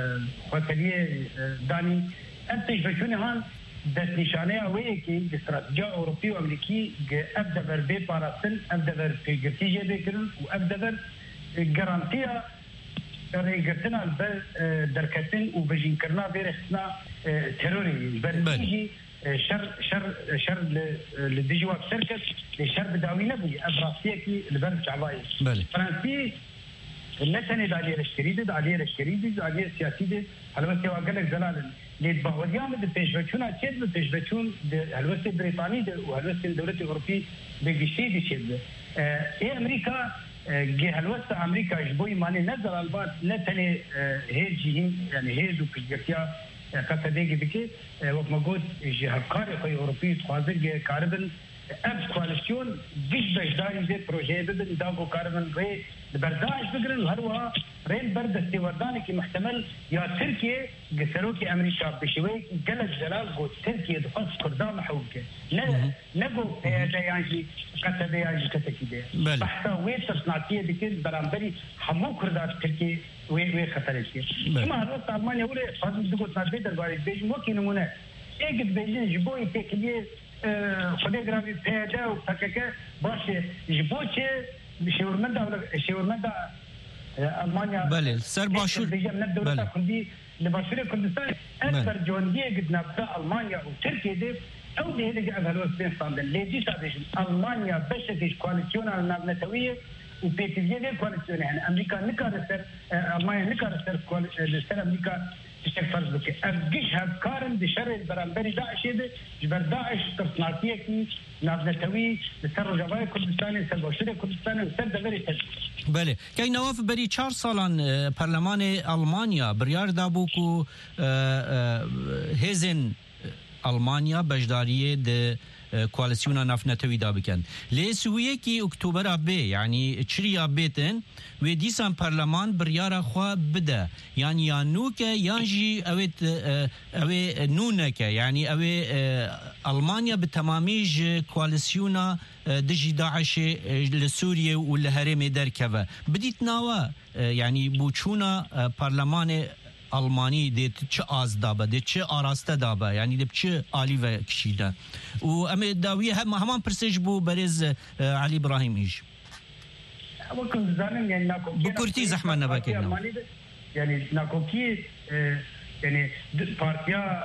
فصليه داني انت شفتوني هان دست نشانه ويكي استراتيجيه اوروبيه وامريكي ابدا بر بي باراسن ابدا بر فيجرتيجي بكرن وابدا بر جارانتيا ريغتنا البل دركتن وبجين كرنا بيرخنا تيروري بريجي شر شر شر للديجوا بسركت لشر بداوي نبي ابراسيه كي البرد شعباي فرنسي النتني داليه الشريده داليه الشريده داليه السياسيه هلوسي وقال لك زلال ليت باوريام بتشبكونا تشد بتشبكون هلوسي بريطاني وهلوسي الدوله الاوروبيه بيجي دي شد ايه امريكا جه الوسط امريكا جبوي ماني نزل البات نتني هيجي يعني هيزو بيجتيا كتديجي بكي وقت ما قلت جه هفكاري في اوروبي تخازر جه كاربن اب كواليسيون جيش بجداري زي بروجي بدن داغو كاربن ري برداعش بقرن هروا رين برد استورداني كي محتمل يا تركيا قسروكي امريكا بشوي قلت جلال قلت تركيا دخلت كردان حوكي لا نقو ديانجي قتا ديانجي كتا كده بحثا وين تصنعتيه ديكين برامبري حمو كردان تركيا وين وين خطرتيه كما هروا المانيا ولا فاضل دقوت نادي درباري بيج موكي نمونه ايجد بيجين جبوي تكليه خديجرافي بيدا وفككه باش جبوتشي شاورمندا ولا شاورمندا المانيا بله سر باشور من الدوله الكرديه لباشور كردستان اكثر جونديه قد نبدا المانيا وتركيا دي او دي هذه اغلب بين صندل ليجي صادش المانيا بشكل كواليسيون الناتويه وبيتيجي دي كواليسيون يعني امريكا نكارستر المانيا نكارستر كواليسيون امريكا تشتغل فرض بك أبجيش هالكارن بشر البرامبري داعش يده جبر داعش تصنعتيه كي نافنتوي لسر جباي كردستاني سر باشور كردستاني وسر دغري تج بله كي نواف بري چهار سالان برلمان ألمانيا بريار دابوكو هزن ألمانيا بجداريه ده کوالسیون نافنتوی دا بکن لیسویه کی اکتبر آبی یعنی چری آبیتن و دیسان پارلمان بریارا خوا بده یعنی یا نوکه یانجی اوید اوی نونکه یعنی اوی المانیا به تمامیج کوالسیون دجی داعش لسوریه و لهرم درکوه بدیت ناوا یعنی بوچونا پارلمان Almani de çi az dabe de çi araste dabe yani de çi ali ve kişide u em dawiye hem hemen persej bu berez Ali İbrahim iş bakın zaten yani bu kurti zahmet ne bakın yani nakoki yani partiya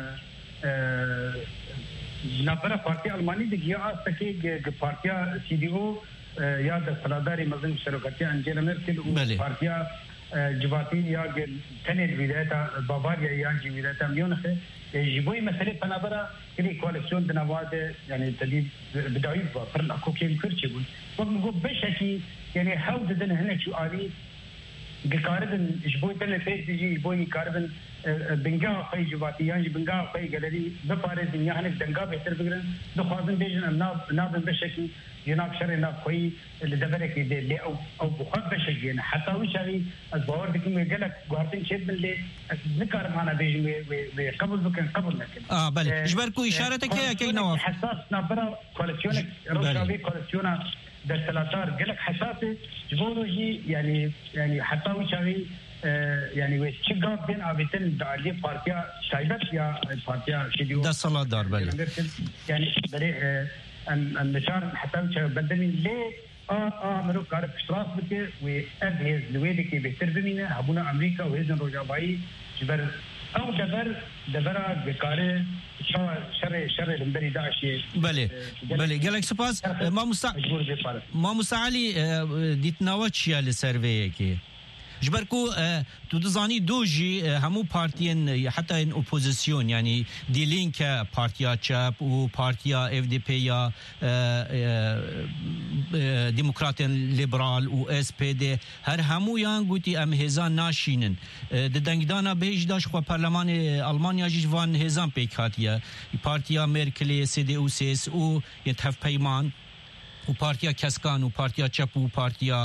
nabara partiya Almani de ya az ki partiya C D O ya da saladari mazın şirketi Angela Merkel u partiya جواتي يا تاني الولايات بافاريا يانجي ولايات ميونخ جيبوي مسألة فنابرا كلي كواليسيون دنواد يعني تدي بداية فرنا كوكيم كرتشبون وبنقول بشكي يعني حاول دنا هنا شو علي كاردن جيبوي تاني فيس يجي جيبوي كاردن بنجا في جواتي يانجي بنجا في جالري بفارس الدنيا هناك دنجا بيتر بقرن دخوازن بيجن ناب ناب بشكي يناك شر يناك خوي اللي دبرك اللي او او بخط بشكي يعني حتى وشاري الباور ديكم يقلك قارتين شيء من اللي ذكر معنا بيجي وقبل بكن قبل لكن اه بله اجبركو اشارتك يا كي نواف حساس نبره كواليسيونك روشاوي كواليسيونا در ثلاثار قالك حساسه جبولوجي يعني يعني حتى وشاري يعني وشجاب بين عبيتين دعالي بارتيا شايبت يا بارتيا شديو ده صلاة دار بله يعني بري النشار حتى بدمين ليه اه اه مرو كارب اشتراك بك وابهز لويدك بيتر بمينه هبونا امريكا وهزن روجاباي جبر او دبر دبرا بكاره شر شر المبري داعش بله بله قالك سباس ما مستع ما مستعلي ديتناوتش يا لسيرفي كي جبركو تو دزانی دوجی همو پارتیان حتی این اپوزیسیون یعنی دی لینک پارتیا چپ و پارتیا اف دی پی یا دموکراتین لیبرال و اس پی دی هر همو یان گوتی ام هزان ناشینن د دنگدانا بهج داش خو پارلمان آلمانیا جوان هزان پیکاتیا پارتیا مرکل سی دی او سیس او یتف پیمان و پارتیا کسکان و پارتیا چپ و پارتیا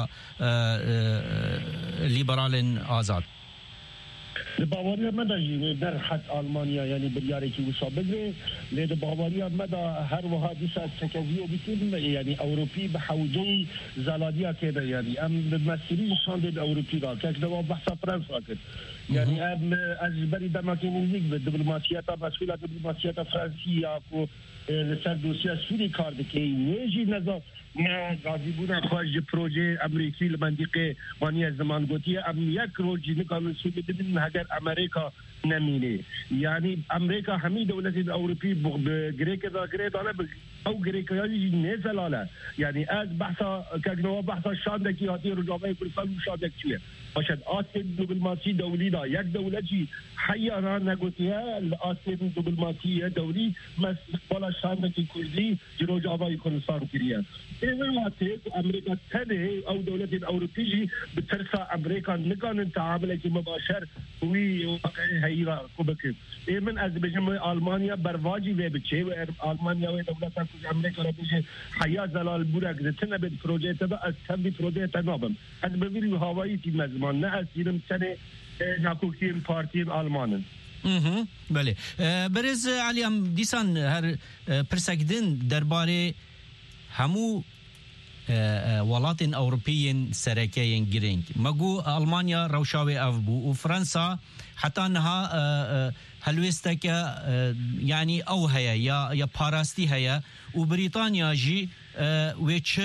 لیبرال آزاد باوریا مدى در حد آلمانيا يعني برياري كي وصابغري لد باوريا مدى هر وها ديسا تكازيه بكل يعني اوروبي بحوجي زلاديا كده يعني ام بمثلين شاند الاوروبي دا كاك دوا بحث فرنسا كده يعني ام از بري دماكينيك بالدبلوماسيات مسؤولة دبلوماسيات فرنسية كو لسر دوسيا سوري كارد كي نيجي نظام ما غازي بونا خارج بروجي امريكي المنطقه وانيا زمان قوتيه ام يك روجي نقال سوري بدن هاجر امريكا نميني يعني امريكا حميد دولة الاوروبي بغريك ذا غريد انا او گریکایی نزلاله یعنی از بحثا که بحثا شاندکی هاتی رجابه کردستان شاندکیه باشد آسیب دیپلماسی دولی دا یک دولتی حیانا نگوتیه آسیب دیپلماسی دولی بالا شاندکی کردی رجابه کردستان کریه این وقتی امریکا تنه او دولت اوروپیجی بترسا امریکا نکان تعامل که مباشر وی واقعی هیرا کوبکه من از بجم آلمانیا برواجی و بچه و آلمانیا و دولت کج امریکا را بچه حیا زلال بورک زتنه به پروژه تبع از تبدی پروژه تنابم از ببینی هوایی تیم مزمان نه از تیم سنه ناکوکتیم پارتیم آلمانن بله برز علی ام دیسان هر پرسکدن درباره همو ولاتن أوروبيين سركين جرينج مجو ألمانيا روشاوي أفبو وفرنسا حتى أنها هلوستك يعني أو هيا يا يا باراستي هيا وبريطانيا جي ويتش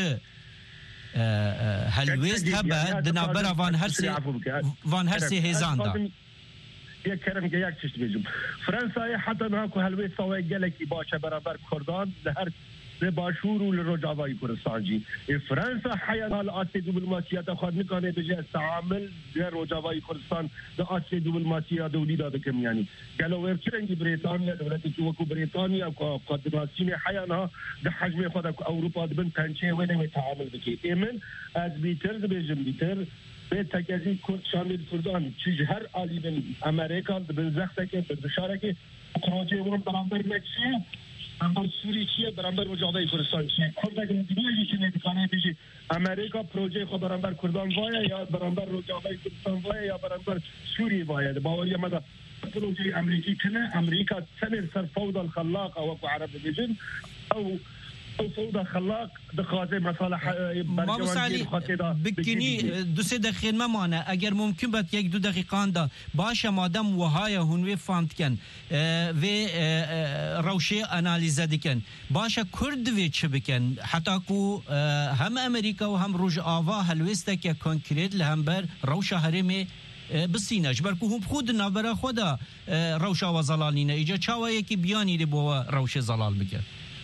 هلوست هبا دنابرا فان هرسي فان هرسي هيزاندا يا كرم جاك تشتبيجم فرنسا حتى أنها هلوست سوى جلكي باشا برابر كردان لهر باشور و لرجاوی کردستان جی فرانسا حیال آسیب دیپلماسیات خود نکنه بجه تعامل در رجاوی کردستان در آسیب دیپلماسیات دولی داده کم یعنی گلوور چرنگی بریتانیا دولتی که وکو بریتانیا که قدماسین حیالها در حجم خود اروپا دبن پنچه و نمی تعامل بکی ایمن از بیتر دبیجم بیتر به تکیزی کرد شامل کردان چیز هر عالی بن امریکا دبن زخته که بشاره که پروژه ورم برابر مکسیه برابر سوریه چیه برابر رجاوی کردستان چیه کرد اگر دیگه چیزی نمیکنه بیشی امریکا پروژه خود برابر کردان وایه یا برابر رجاوی کردستان وایه یا برابر سوریه وایه باوری مدا پروژه امریکی کنه امریکا سنر سر فوضى الخلاقه وكو عرب بيجن او او فوضى خلاق دخازه مصالح برجوانگیر بکنی دو سه دقیقه ممانه اگر ممکن بود یک دو دقیقان دا باشه مادم وهای هنوی فاند کن و روشه انالیزه دکن باشه کرد وی چه بکن حتی کو هم امریکا و هم روش آوا هلوسته که کنکریت لهم بر روشه هرمی بسینش برکو هم خود نبره خدا روشه و زلالینه ایجا چاوه یکی بیانی دی بوا روشه زلال بکن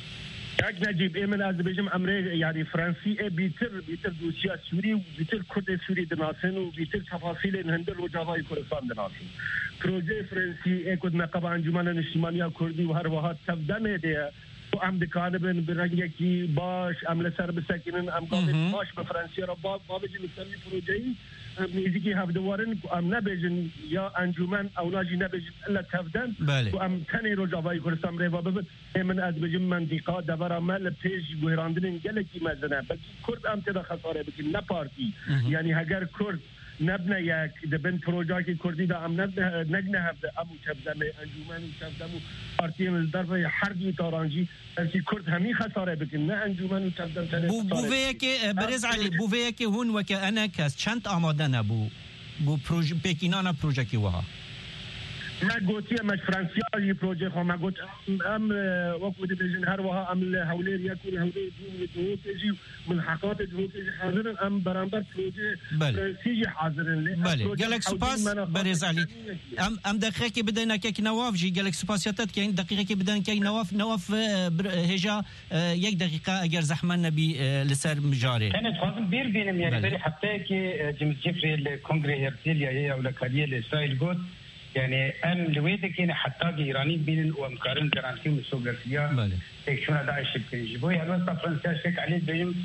یک نجیب ایمن از بجم امریکا یعنی فرانسی بیتر بیتر دوسیا سوری و بیتر کرد سوری دناسن و بیتر تفاصیل هندل و جاوای کردستان دناسن پروژه فرانسی اکود نقب انجمن نشیمانیا کردی و هر وقت تفدمه ده و ام دکانبن برنگه کی باش ام لسر بسکنن ام قابل باش به فرانسی را باب بابجی مثلی پروژه میزیکی هفدوارن ام نبیجن یا انجمن او ناجی نبیجن الا تفدن و ام تنی رو جاوای کردستان ریوا ببن من از بجم منطقه دور عمل پیش گوهراندن گلکی مزنه بلکه کرد ام تدا خساره بکن نه پارتی یعنی اگر کرد نبنه یک دبن پروژه که کردی دا ام نگنه هفته امو تبدمه انجمن و تبدمو پارتی من در به حربی تارانجی بلکه کرد همی خساره بکن نه انجمن و تبدم تنه بو بوه که برز علی بوه که هون وکه انا کس چند آماده نبو بو پروژه پیکینانا پروژه که وها ما قلت مش فرنسيا بروجي خو ما قلت ام وقت بيجن هر وها ام هولير يكون هولير دو تجي من حقات دو تجي حاضر ام برامبر بروجي فرنسي حاضرين بله قالك سباس برز علي ام ام دقيقه بدنا كيك نواف جي قالك سباسياتات كاين دقيقه بدنا كيك نواف نواف هجا يك دقيقه اگر زحمه نبي لسر مجاري كانت فاضل بير بينهم يعني بري حتى كي جيمس جيفري الكونغري هرتيليا هي او لكاليه لاسرائيل قلت يعني أم لويدك يعني حتى إيراني بين ومقارن جرانتي وسوغرفيا تكشونا داعش بكريج بوي هلوستا فرنسا شك عليه بيجم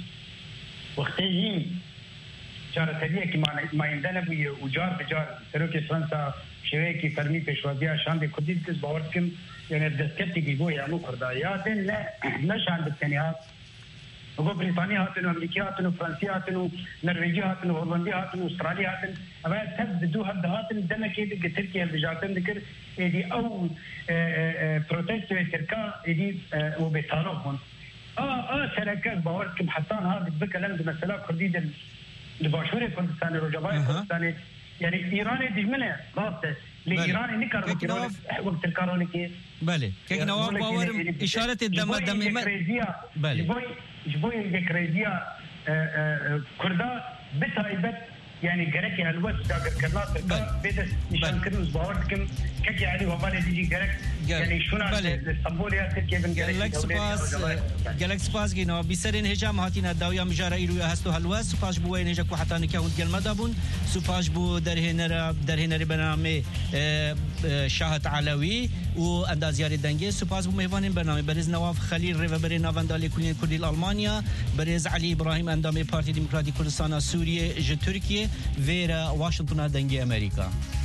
وقتيجين جارتالية كي ما يندنا بوي وجار بجار سروكي فرنسا شويكي فرمي بشوازيا شان دي كديد كس باوركم يعني دستكتي كي بوي يعني كردايا دين لا نشان بالتنيات وقو بريطانيا هاتنو امريكا هاتنو فرنسيا هاتنو نرويجي هاتنو هولندي هاتنو استراليا هاتن اما تبد دو هبدا هاتن دمك يدي تركيا بجاتن ذكر ايدي او بروتست تركا ايدي وبيطالبهم اه اه شركات باوركم حتى هذا بكلام مثلا كردي الباشوره كردستان رجباي كردستان يعني ايران دي منه راسته لايران نكر وقت الكارونيكي بله كيك نواب باور اشاره الدم دم بله جبوي الكريزيا كردا بتايبت يعني جرك هالوقت داقر كلات بيد نشان كرن باوركم كي علي وبالي ديجي جرك يعني شنو اسطنبول يا تركيا بن جرك سپاس جرك سپاس گینو بیسرین هجام هاتینا داویا مجاره ایرو هستو هلوا سپاس بو وین هجا کو حتا نکه ود گل مدابون سپاس بو درهنر درهنر برنامه شاهد علوی و اندازیار دنگه سپاس بو مهوان برنامه برز نواف خلیل ریوبری ناوندالی کلین کردی آلمانیا برز علی ابراهیم اندام پارتی دموکراتیک کردستان سوریه ج ترکیه ویرا واشنطن دنگه امریکا